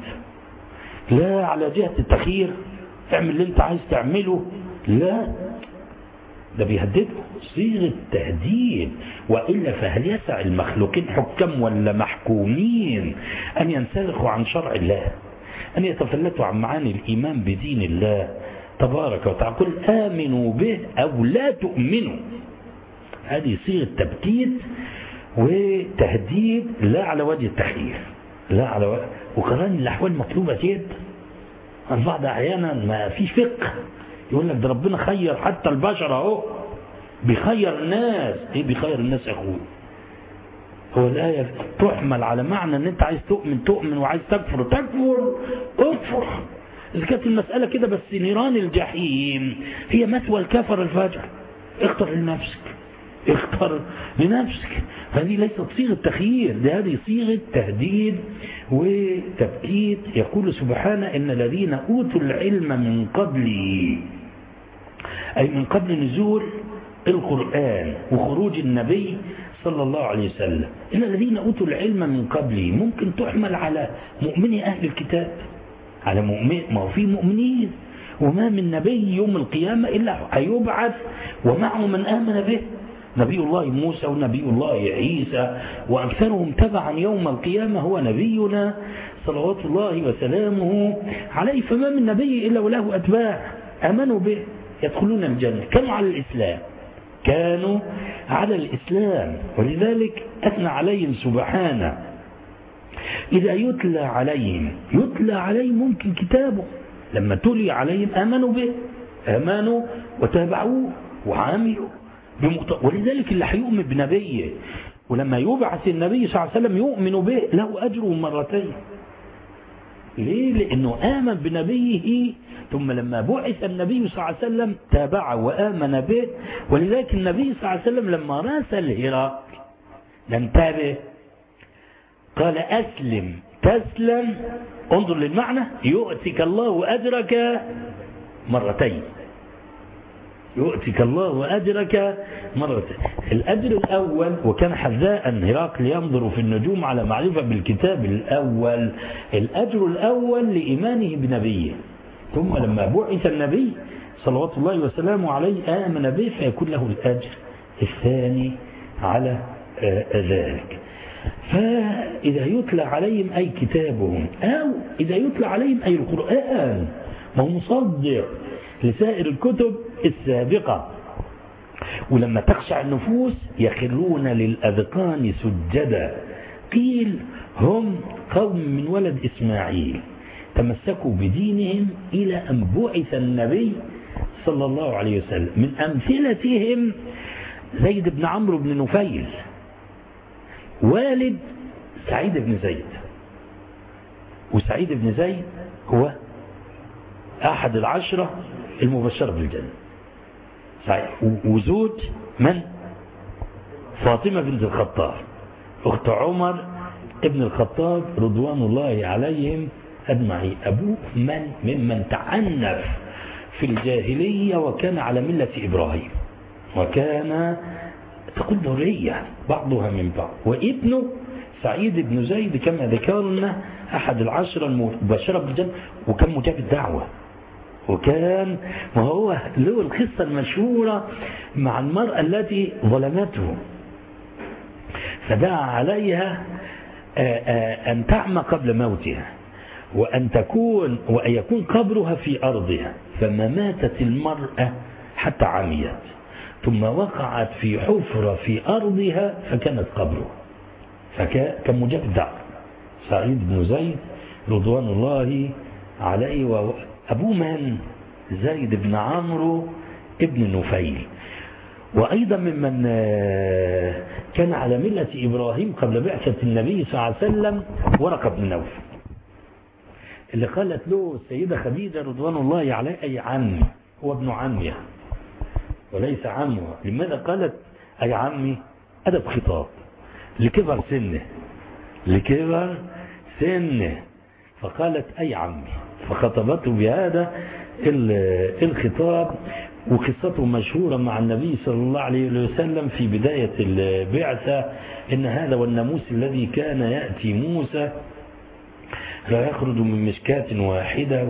لا على جهة التخيير اعمل اللي انت عايز تعمله، لا، ده بيهدده صيغة تهديد. وإلا فهل يسع المخلوقين حكام ولا محكومين أن ينسلخوا عن شرع الله، أن يتفلتوا عن معاني الإيمان بدين الله تبارك وتعالى؟ قل آمنوا به أو لا تؤمنوا، هذه صيغة تبكيت وتهديد لا على وجه التخيير، لا على وجه. وقران الأحوال مطلوبة جدا. البعض أحيانا ما فيش فقه، يقول لك ده ربنا خير حتى البشر اهو، بيخير الناس. ايه بيخير الناس يا اخوي؟ هو الآية تحمل على معنى ان انت عايز تؤمن تؤمن، وعايز تكفر تكفر، اكفر. اذا كانت المسألة كده بس نيران الجحيم هي مثوى الكفر الفاجر، اختر لنفسك، اختر لنفسك. هذه ليست صيغة تخيير، هذه صيغة تهديد وتبكيت. يقول سبحانه: إن الذين أوتوا العلم من قبله، أي من قبل نزول القرآن وخروج النبي صلى الله عليه وسلم. إن الذين أوتوا العلم من قبله ممكن تحمل على مؤمني أهل الكتاب، على مؤمن، ما هو في مؤمنين، وما من نبي يوم القيامة إلا هيبعث ومعه من آمن به، نبي الله موسى ونبي الله عيسى، وأكثرهم تبعا يوم القيامة هو نبينا صلوات الله وسلامه عليه. فما من نبي إلا وله أتباع آمنوا به يدخلون الجنة، كانوا على الإسلام، كانوا على الإسلام. ولذلك أثنى عليهم سبحانه: إذا يتلى عليهم، يتلى عليهم ممكن كتابه، لما تلي عليهم آمنوا به، آمنوا وتابعوه وعاملوا. ولذلك اللي هيؤمن بنبيه ولما يبعث النبي صلى الله عليه وسلم يؤمن به له أجر مرتين. ليه؟ لأنه آمن بنبيه، ثم لما بعث النبي صلى الله عليه وسلم تابعه وآمن به. ولذلك النبي صلى الله عليه وسلم لما راسل هرقل ننتبه، قال: أسلم تسلم، انظر للمعنى، يؤتك الله أجرك مرتين، يؤتك الله أجرك مرتين. الأجر الأول، وكان حذاء هرقل ينظر في النجوم على معرفة بالكتاب الأول، الأجر الأول لإيمانه بنبيه، ثم لما بعث النبي صلوات الله وسلامه عليه آمن به فيكون له الأجر الثاني على ذلك. فإذا يتلى عليهم أي كتابهم، أو إذا يتلى عليهم أي القرآن، ما هو مصدق لسائر الكتب السابقة. ولما تخشع النفوس يخرون للأذقان سجدا. قيل هم قوم من ولد إسماعيل تمسكوا بدينهم إلى أن بعث النبي صلى الله عليه وسلم. من أمثلتهم زيد بن عمرو بن نفيل والد سعيد بن زيد، وسعيد بن زيد هو أحد العشرة المبشرة بالجنة، وزوج من؟ فاطمة بنت الخطاب أخت عمر ابن الخطاب رضوان الله عليهم أجمعين. أبوه ممن تعنف في الجاهلية وكان على ملة إبراهيم، وكان تقول ذرية بعضها من بعض. وابنه سعيد بن زيد كما ذكرنا أحد العشرة المبشرة بالجنة، وكان مجاب الدعوة، وكان وهو له القصة المشهورة مع المرأة التي ظلمته فدعا عليها أن تعمى قبل موتها، ويكون قبرها في أرضها، فما ماتت المرأة حتى عميت، ثم وقعت في حفرة في أرضها فكانت قبرها، كمجدع سعيد بن زيد رضوان الله عليه، وأبوه من زيد بن عمرو ابن نفيل. وأيضا ممن كان على ملة إبراهيم قبل بعثة النبي صلى الله عليه وسلم ورقة بن نوفل، اللي قالت له السيدة خديجة رضوان الله عليه أي عمي، هو ابن عمها وليس عمها. لماذا قالت أي عمي؟ أدب خطاب لكبر سنه، فقالت أي عمي، فخطبته بهذا الخطاب. وقصته مشهورة مع النبي صلى الله عليه وسلم في بداية البعثة، إن هذا والناموس الذي كان يأتي موسى لا يخرج من مشكاة واحدة،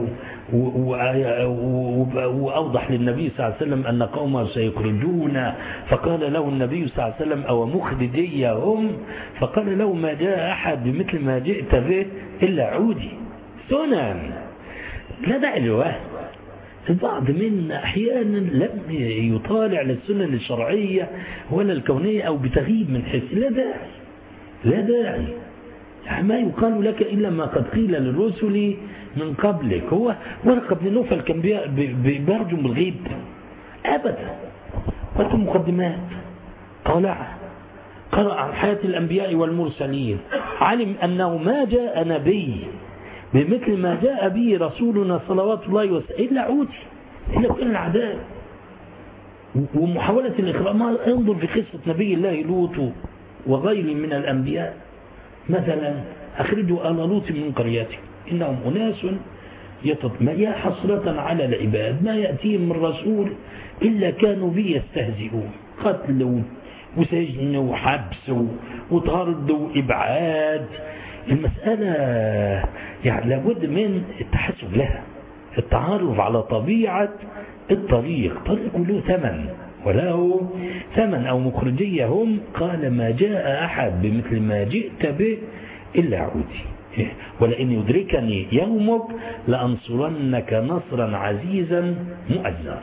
وأوضح للنبي صلى الله عليه وسلم أن قومه سيخرجون، فقال له النبي صلى الله عليه وسلم أو مخرجي هم؟ فقال له ما جاء أحد بمثل ما جئت به إلا عودي. سنن لا داعي للوهم. البعض منا أحيانا لم يطالع للسنن الشرعية ولا الكونية أو بتغيب من حس. لا داعي ما يقال لك إلا ما قد قيل للرسل من قبلك. هو ورقة بن نوفل كان بيرجم بالغيب أبدا، قلت مقدمات، طالع قرأ عن حياة الأنبياء والمرسلين، علم أنه ما جاء نبي بمثل ما جاء به رسولنا صلوات الله وسلم إلا عودي، إلا كل العذاب. ومحاولة الإخراج، ما انظر في قصة نبي الله لوط وغيره من الأنبياء مثلا، أخرجوا آل لوط من قريتهم إنهم أناس يا حسرة على العباد ما يأتيهم من رسول إلا كانوا به يستهزئون، قتل وسجن وحبس وطرد وإبعاد. المسألة يعني لابد من التحسب لها، التعرف على طبيعة الطريق له ثمن وله ثمن أو مخرجية هم. قال ما جاء أحد بمثل ما جئت به إلا عودي، ولئن يدركني يومك لأنصرنك نصرا عزيزا مؤزرا.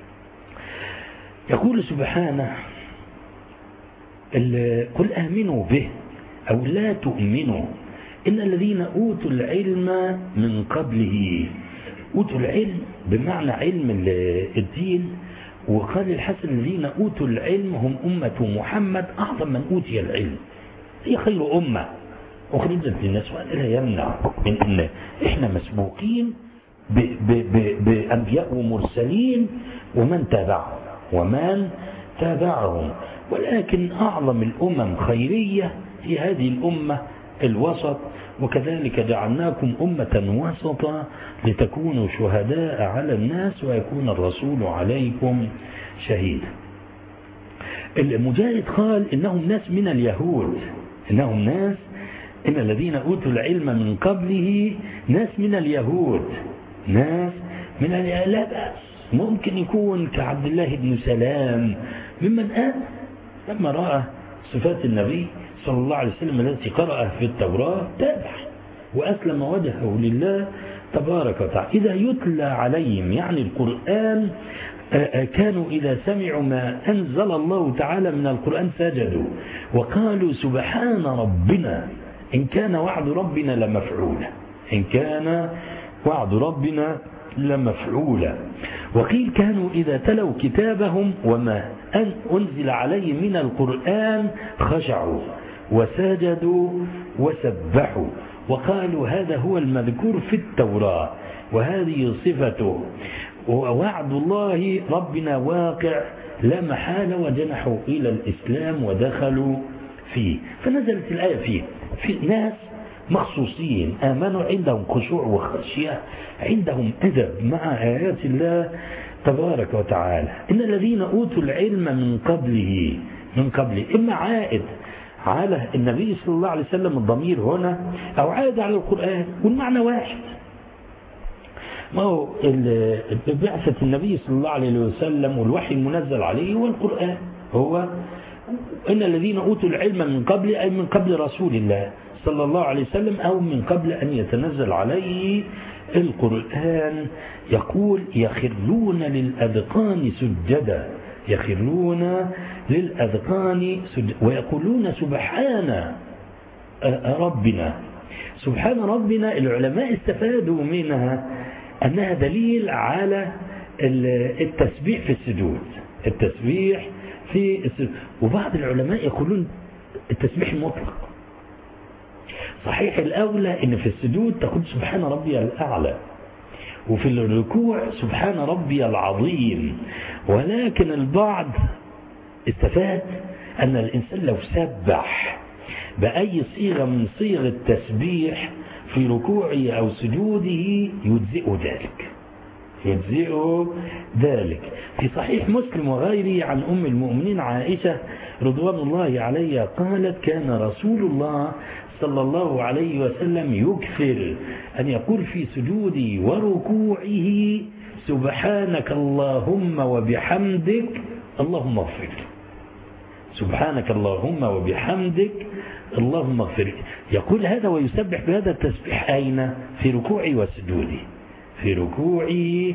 يقول سبحانه قل آمنوا به أو لا تؤمنوا إن الذين أوتوا العلم من قبله، أوتوا العلم بمعنى علم الدين. وقال الحسن الذين أوتوا العلم هم أمة محمد أعظم من أوتي العلم، هي خير أمة أخرجت للناس. وهذا لا يمنع من أن إحنا مسبوقين بأنبياء ومرسلين ومن تابعهم، ولكن أعظم الأمم خيرية في هذه الأمة الوسط. وكذلك جعلناكم أمة وسطا لتكونوا شهداء على الناس ويكون الرسول عليكم شهيدا. المجاهد قال إنهم ناس من اليهود، إن الذين أوتوا العلم من قبله ناس من اليهود، لا بأس، ممكن يكون كعبد الله بن سلام ممن آمن لما رأى صفات النبي صلى الله عليه وسلم التي قرأها في التوراة، تابع وأسلم وجهه لله تبارك وتعالى. إذا يتلى عليهم يعني القرآن، كانوا إذا سمعوا ما أنزل الله تعالى من القرآن سجدوا وقالوا سبحان ربنا إن كان وعد ربنا لمفعولا. وقيل كانوا إذا تلوا كتابهم وما أنزل عليهم من القرآن خشعوا وسجدوا وسبحوا وقالوا هذا هو المذكور في التوراة وهذه صفته، ووعد الله ربنا واقع لا محالة، وجنحوا إلى الإسلام ودخلوا فيه. فنزلت الآية فيه في ناس مخصوصين آمنوا، عندهم خشوع وخشية، عندهم أدب مع آيات الله تبارك وتعالى. إن الذين أوتوا العلم من قبله إما عائد على النبي صلى الله عليه وسلم الضمير هنا أو عائد على القرآن، والمعنى واحد. ما هو بعثة النبي صلى الله عليه وسلم والوحي المنزل عليه والقرآن هو إن الذين أوتوا العلم من قبل أي من قبل رسول الله صلى الله عليه وسلم أو من قبل أن يتنزل عليه القرآن، يقول يخرون للأذقان سجدا، يخرون للأذقان سجدا ويقولون سبحان ربنا. سبحان ربنا العلماء استفادوا منها أنها دليل على التسبيح في السجود، التسبيح في السجود. وبعض العلماء يقولون التسبيح المطلق. صحيح الأولى إن في السجود تقول سبحان ربي الأعلى، وفي الركوع سبحان ربي العظيم، ولكن البعض استفاد أن الإنسان لو سبح بأي صيغة من صيغ التسبيح في ركوعه أو سجوده يجزئ ذلك، يجزئه ذلك. في صحيح مسلم وغيره عن أم المؤمنين عائشة رضوان الله عليها قالت كان رسول الله صلى الله عليه وسلم يكثر أن يقول في سجوده وركوعه سبحانك اللهم وبحمدك اللهم اغفر، سبحانك اللهم وبحمدك اللهم اغفر. يقول هذا ويسبح بهذا التسبيح أين؟ في ركوعه وسجوده، في ركوعه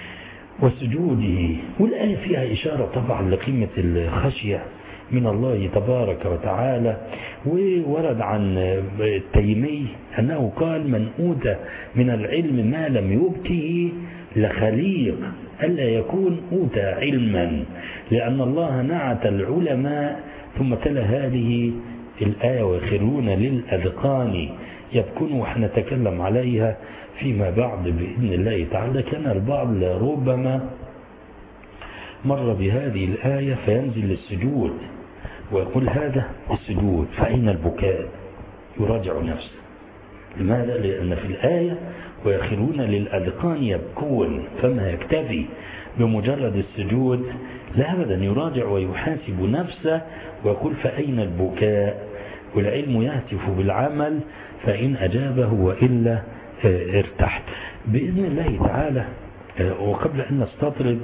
وسجوده. والآية فيها إشارة طبعا لقيمة الخشية من الله تبارك وتعالى. وورد عن التيمي أنه قال من أوتى من العلم ما لم يبته لخليق ألا يكون أوتى علما، لأن الله نعت العلماء. ثم تلا هذه الآية ويخرون للأذقان يبكون، وحنتكلم عليها فيما بعد بإذن الله تعالى. كان البعض ربما مر بهذه الآية فينزل للسجود ويقول هذا السجود فأين البكاء؟ يراجع نفسه. لماذا؟ لأن في الآية ويخرون للأذقان يبكون، فما يكتفي بمجرد السجود، لا أبدا، يراجع ويحاسب نفسه ويقول فأين البكاء؟ والعلم يهتف بالعمل فإن أجابه وإلا ارتحت بإذن الله تعالى. وقبل أن نستطرد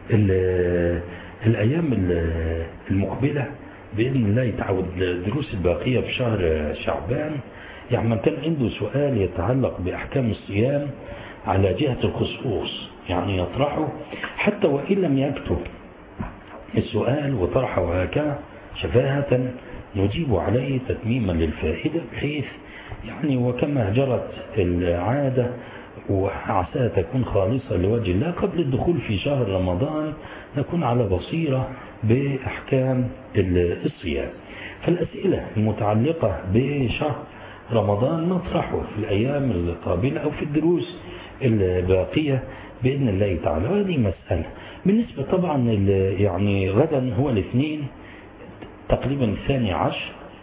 الأيام المقبلة بإذن الله تعود الدروس الباقية في شهر شعبان، يعني من كان عنده سؤال يتعلق بأحكام الصيام على جهة الخصوص يعني يطرحه، حتى وإن لم يكتب السؤال وطرحه هكذا شفاهة نجيب عليه تتميما للفائدة، بحيث يعني وكما جرت العادة وعسى تكون خالصة لوجه الله قبل الدخول في شهر رمضان نكون على بصيرة بأحكام الصيام. فالأسئلة المتعلقة بشهر رمضان نطرحه في الأيام القابلة أو في الدروس الباقية بإذن الله تعالى. وهذه مسألة. بالنسبة طبعا يعني غدا هو الاثنين تقريبا 12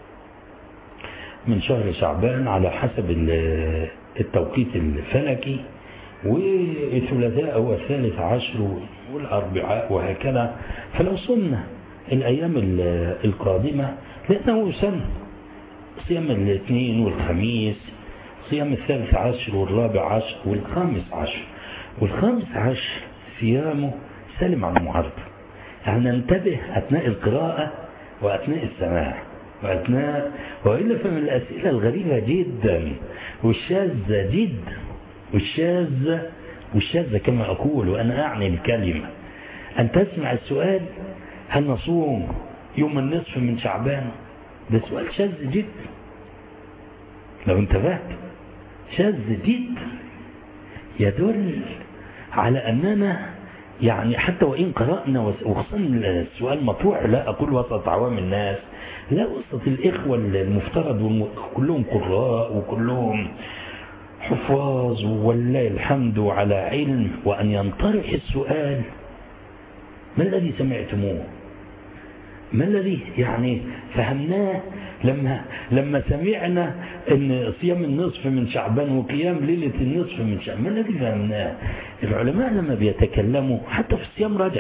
من شهر شعبان على حسب التوقيت الفلكي، والثلاثاء هو 13 والأربعاء وهكذا. فلو صمنا الأيام القادمة لأنه سنة صيام الاثنين والخميس، صيام 13 والرابع والخامس عشر صيامه سلم عن المعارضة. يعني ننتبه أثناء القراءة وأثناء السماع وإلا فمن الأسئلة الغريبة جدا والشاذة جدا والشاذة كما أقول وأنا أعني الكلمة، أن تسمع السؤال هل نصوم يوم النصف من شعبان؟ ده سؤال شاذ جدا لو انتبهت، شاذ جدا يدل على أننا يعني حتى وإن قرأنا وخصوصا السؤال مطروح لا أقول وسط عوام الناس، لا وسط الإخوة المفترض كلهم قراء وكلهم حفاظ ولله الحمد على علم، وأن ينطرح السؤال ما الذي سمعتموه؟ ما الذي يعني فهمناه لما سمعنا ان صيام النصف من شعبان وقيام ليلة النصف من شعبان؟ ما الذي فهمناه؟ العلماء لما بيتكلموا حتى في صيام رجب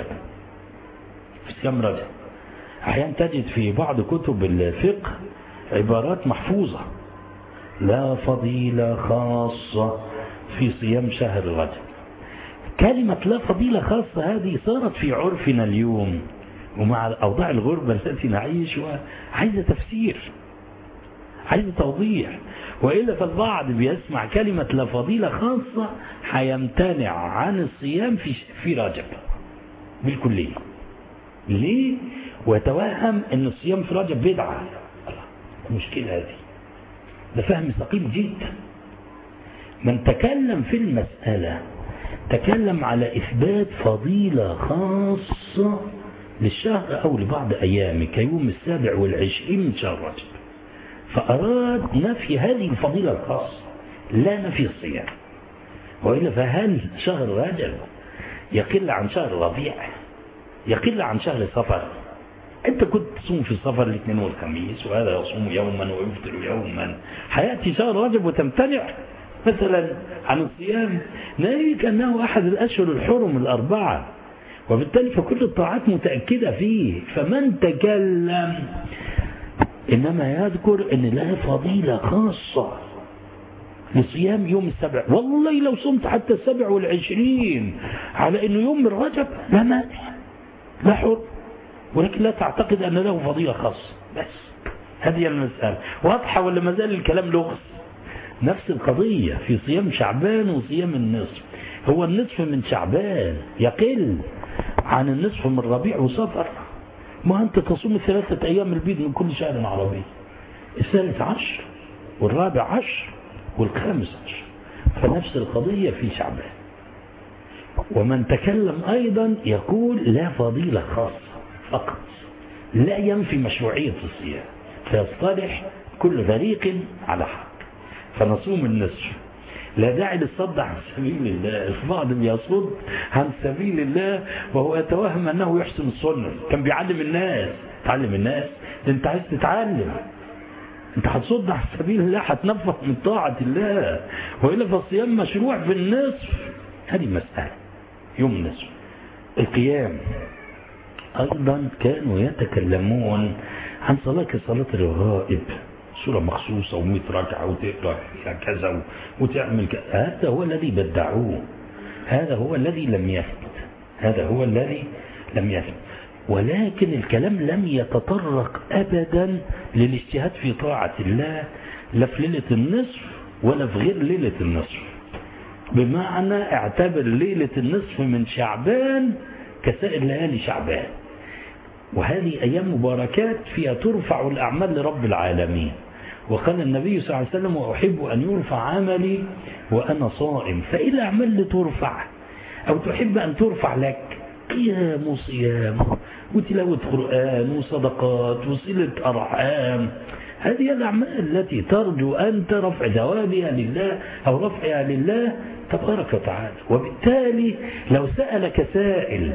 احيانا تجد في بعض كتب الفقه عبارات محفوظة لا فضيلة خاصة في صيام شهر رجب. كلمة لا فضيلة خاصة هذه صارت في عرفنا اليوم ومع أوضاع الغربة التي نعيشها عايزة تفسير، عايزة توضيح، وإلا فالبعض بيسمع كلمة لا فضيلة خاصة هيمتنع عن الصيام في رجب بالكلية. ليه؟ ويتوهم أن الصيام في رجب بدعة. المشكلة هذه ده فهم سقيم جدا. من تكلم في المسألة تكلم على إثبات فضيلة خاصة للشهر أو لبعض أيامه كيوم 27 من شهر رجب، فأراد نفي هذه الفضيلة الخاصة لا نفي الصيام. وإلا فهل شهر رجب يقل عن شهر ربيع؟ يقل عن شهر صفر؟ أنت كنت تصوم في الصفر الاثنين والخميس، وهذا يصوم يوما ويفطر يوما، حياتي شهر رجب وتمتنع مثلا عن الصيام؟ ناهيك أنه أحد الأشهر الحرم الأربعة، وبالتالي فكل الطاعات متأكدة فيه. فمن تكلم إنما يذكر أن له فضيلة خاصة لصيام يوم 7. والله لو صمت حتى 27 على أنه يوم من رجب لا مانع، لا حر، ولكن لا تعتقد أن له فضيلة خاصة. بس هذه المسألة واضحة ولا ما زال الكلام لغز؟ نفس القضية في صيام شعبان وصيام النصف. هو النصف من شعبان يقل عن النصف من ربيع وصفر؟ ما أنت تصوم 3 أيام البيض من كل شهر عربي، 13 و14 و15، فنفس القضية في شعبان. ومن تكلم أيضا يقول لا فضيلة خاصة فقط، لا ينفي مشروعية الصيام، فيصطلح كل فريق على حق، فنصوم النصف. لا داعي للصد عن سبيل الله. البعض بيصد عن سبيل الله وهو يتوهم أنه يحسن السنة. كان بيعلم الناس، تعلم الناس ده انت عايز تتعلم، انت هتصد عن سبيل الله، هتنفق من طاعة الله، وإلا فالصيام مشروع في النصف. هذه مسألة يوم النصف. القيام أيضا كانوا يتكلمون عن صلاة الرغائب، سورة مخصوصة و100 ركعة وتقرأ فيها كذا وتعمل كذا. هذا هو الذي بدعوه، هذا هو الذي لم يثبت، هذا هو الذي لم يثبت. ولكن الكلام لم يتطرق أبدا للاجتهاد في طاعة الله، لا في ليلة النصف ولا في غير ليلة النصف. بمعنى اعتبر ليلة النصف من شعبان كسائر ليالي شعبان، وهذه أيام مباركات فيها ترفع الأعمال لرب العالمين. وقال النبي صلى الله عليه وسلم وأحب أن يرفع عملي وأنا صائم. فإيه الأعمال اللي ترفع أو تحب أن ترفع لك؟ قيام وصيام وتلاوة قرآن وصدقات وصلة أرحام. هذه الأعمال التي ترجو أنت رفع ثوابها لله أو رفعها لله تبارك وتعالى. وبالتالي لو سألك سائل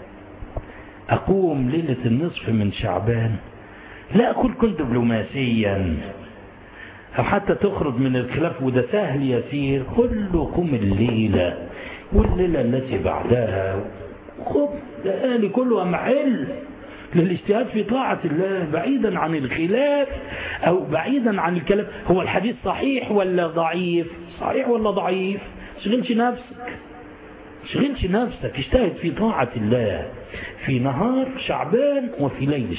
أقوم ليلة النصف من شعبان، لا أقول كن دبلوماسيا أو حتى تخرج من الخلاف، وده سهل يسير. قل قم الليلة والليلة التي بعدها، قم لآلي كلها محل للاجتهاد في طاعة الله بعيدا عن الخلاف أو بعيدا عن الكلام. هو الحديث صحيح ولا ضعيف؟ صحيح ولا ضعيف؟ شغلش نفسك، اجتهد في طاعة الله في نهار شعبان وفي ليل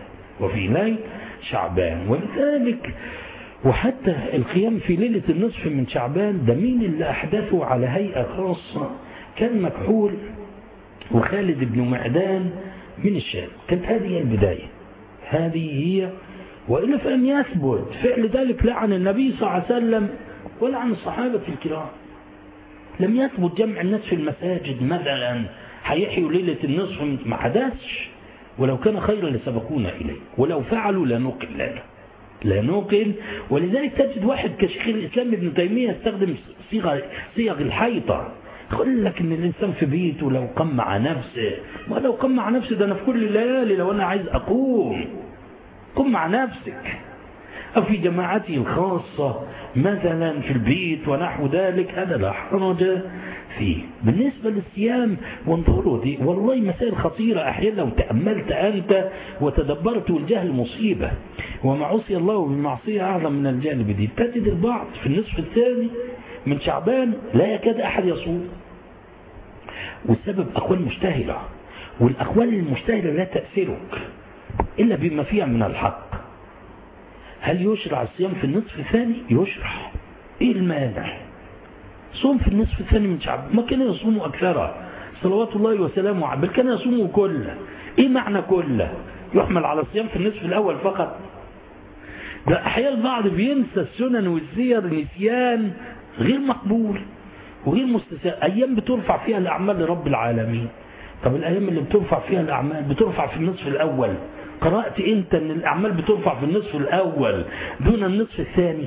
شعبان. ولذلك وحتى القيام في ليلة النصف من شعبان ده مين اللي أحدثه على هيئة خاصة؟ كان مكحول وخالد بن معدان من الشام. كانت هذه البداية، هذه هي. وإلا فلم يثبت فعل ذلك لا عن النبي صلى الله عليه وسلم ولا عن الصحابة الكرام. لم يثبت جمع الناس في المساجد مثلا هيحيوا ليلة النصف، ما حدثش. ولو كان خيرا لسبقونا إليه، ولو فعلوا لا نقل. ولذلك تجد واحد كشيخ الإسلام ابن تيمية يستخدم صيغ الحيطة، يقول لك ان الانسان في بيته لو قام مع نفسه، ما لو قام مع نفسه ده انا في كل الليالي لو انا عايز اقوم. قم مع نفسك، او في جماعته الخاصة مثلا في البيت ونحو ذلك، هذا لا حرج فيه. بالنسبة للصيام وانظروا دي والله مسائل خطيرة احيانا لو تأملت انت وتدبرت، والجهل مصيبة، وما عصي الله بمعصية اعظم من الجهل بدي. تجد البعض في النصف الثاني من شعبان لا يكاد أحد يصوم، والسبب أقوال مشتهرة، والأقوال المجتهدة لا تأثرك إلا بما فيها من الحق. هل يشرع الصيام في النصف الثاني؟ يشرع. إيه المانع؟ صوم في النصف الثاني من شعبان، ما كان يصوم أكثره صلوات الله وسلامه عليه، بل كان يصوم كله. إيه معنى كله؟ يحمل على الصيام في النصف الأول فقط؟ ده أحيانا البعض بينسى السنن والسير نسيان غير مقبول وغير مستساغ. أيام بترفع فيها الأعمال لرب العالمين. طب الأيام اللي بترفع فيها الأعمال بترفع في النصف الأول، قرأت أنت أن الأعمال بترفع في النصف الأول دون النصف الثاني؟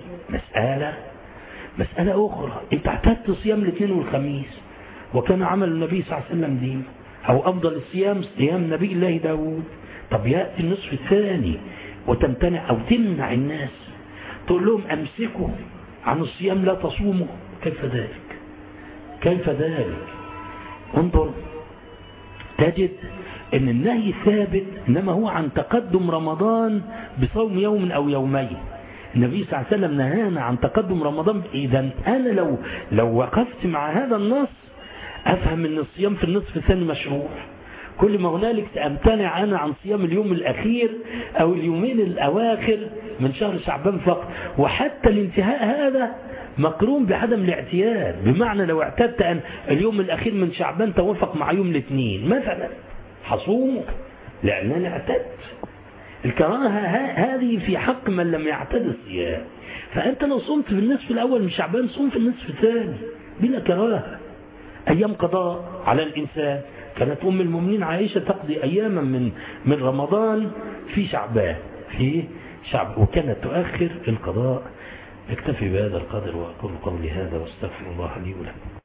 مسألة أخرى. أنت اعتدت صيام الاثنين والخميس، وكان عمل النبي صلى الله عليه وسلم دين، أو أفضل الصيام صيام نبي الله داود. طب يأتي النصف الثاني وتمتنع أو تمنع الناس، تقول لهم أمسكوا عن الصيام لا تصوموا. كيف ذلك؟ انظر، تجد أن النهي ثابت، إنما هو عن تقدم رمضان بصوم يوم أو يومين. النبي صلى الله عليه وسلم نهانا عن تقدم رمضان. إذا أنا لو وقفت مع هذا النص أفهم أن الصيام في النصف الثاني مشروع. كل ما هنالك أمتنع أنا عن صيام اليوم الأخير أو اليومين الأواخر من شهر شعبان فقط. وحتى الانتهاء هذا مقرون بعدم الاعتياد، بمعنى لو اعتدت أن اليوم الأخير من شعبان توافق مع يوم الاثنين مثلا حصومه لأن أنا اعتدت. الكراهة هذه في حق من لم يعتد الصيام. فأنت لو صمت في النصف الأول من شعبان صوم في النصف الثاني بلا كراهة. أيام قضاء على الإنسان، كانت أم المؤمنين عائشة تقضي أياما من رمضان في شعبان وكانت تؤخر القضاء. اكتفي بهذا القدر وأقول قولي هذا واستغفر الله لي ولكم.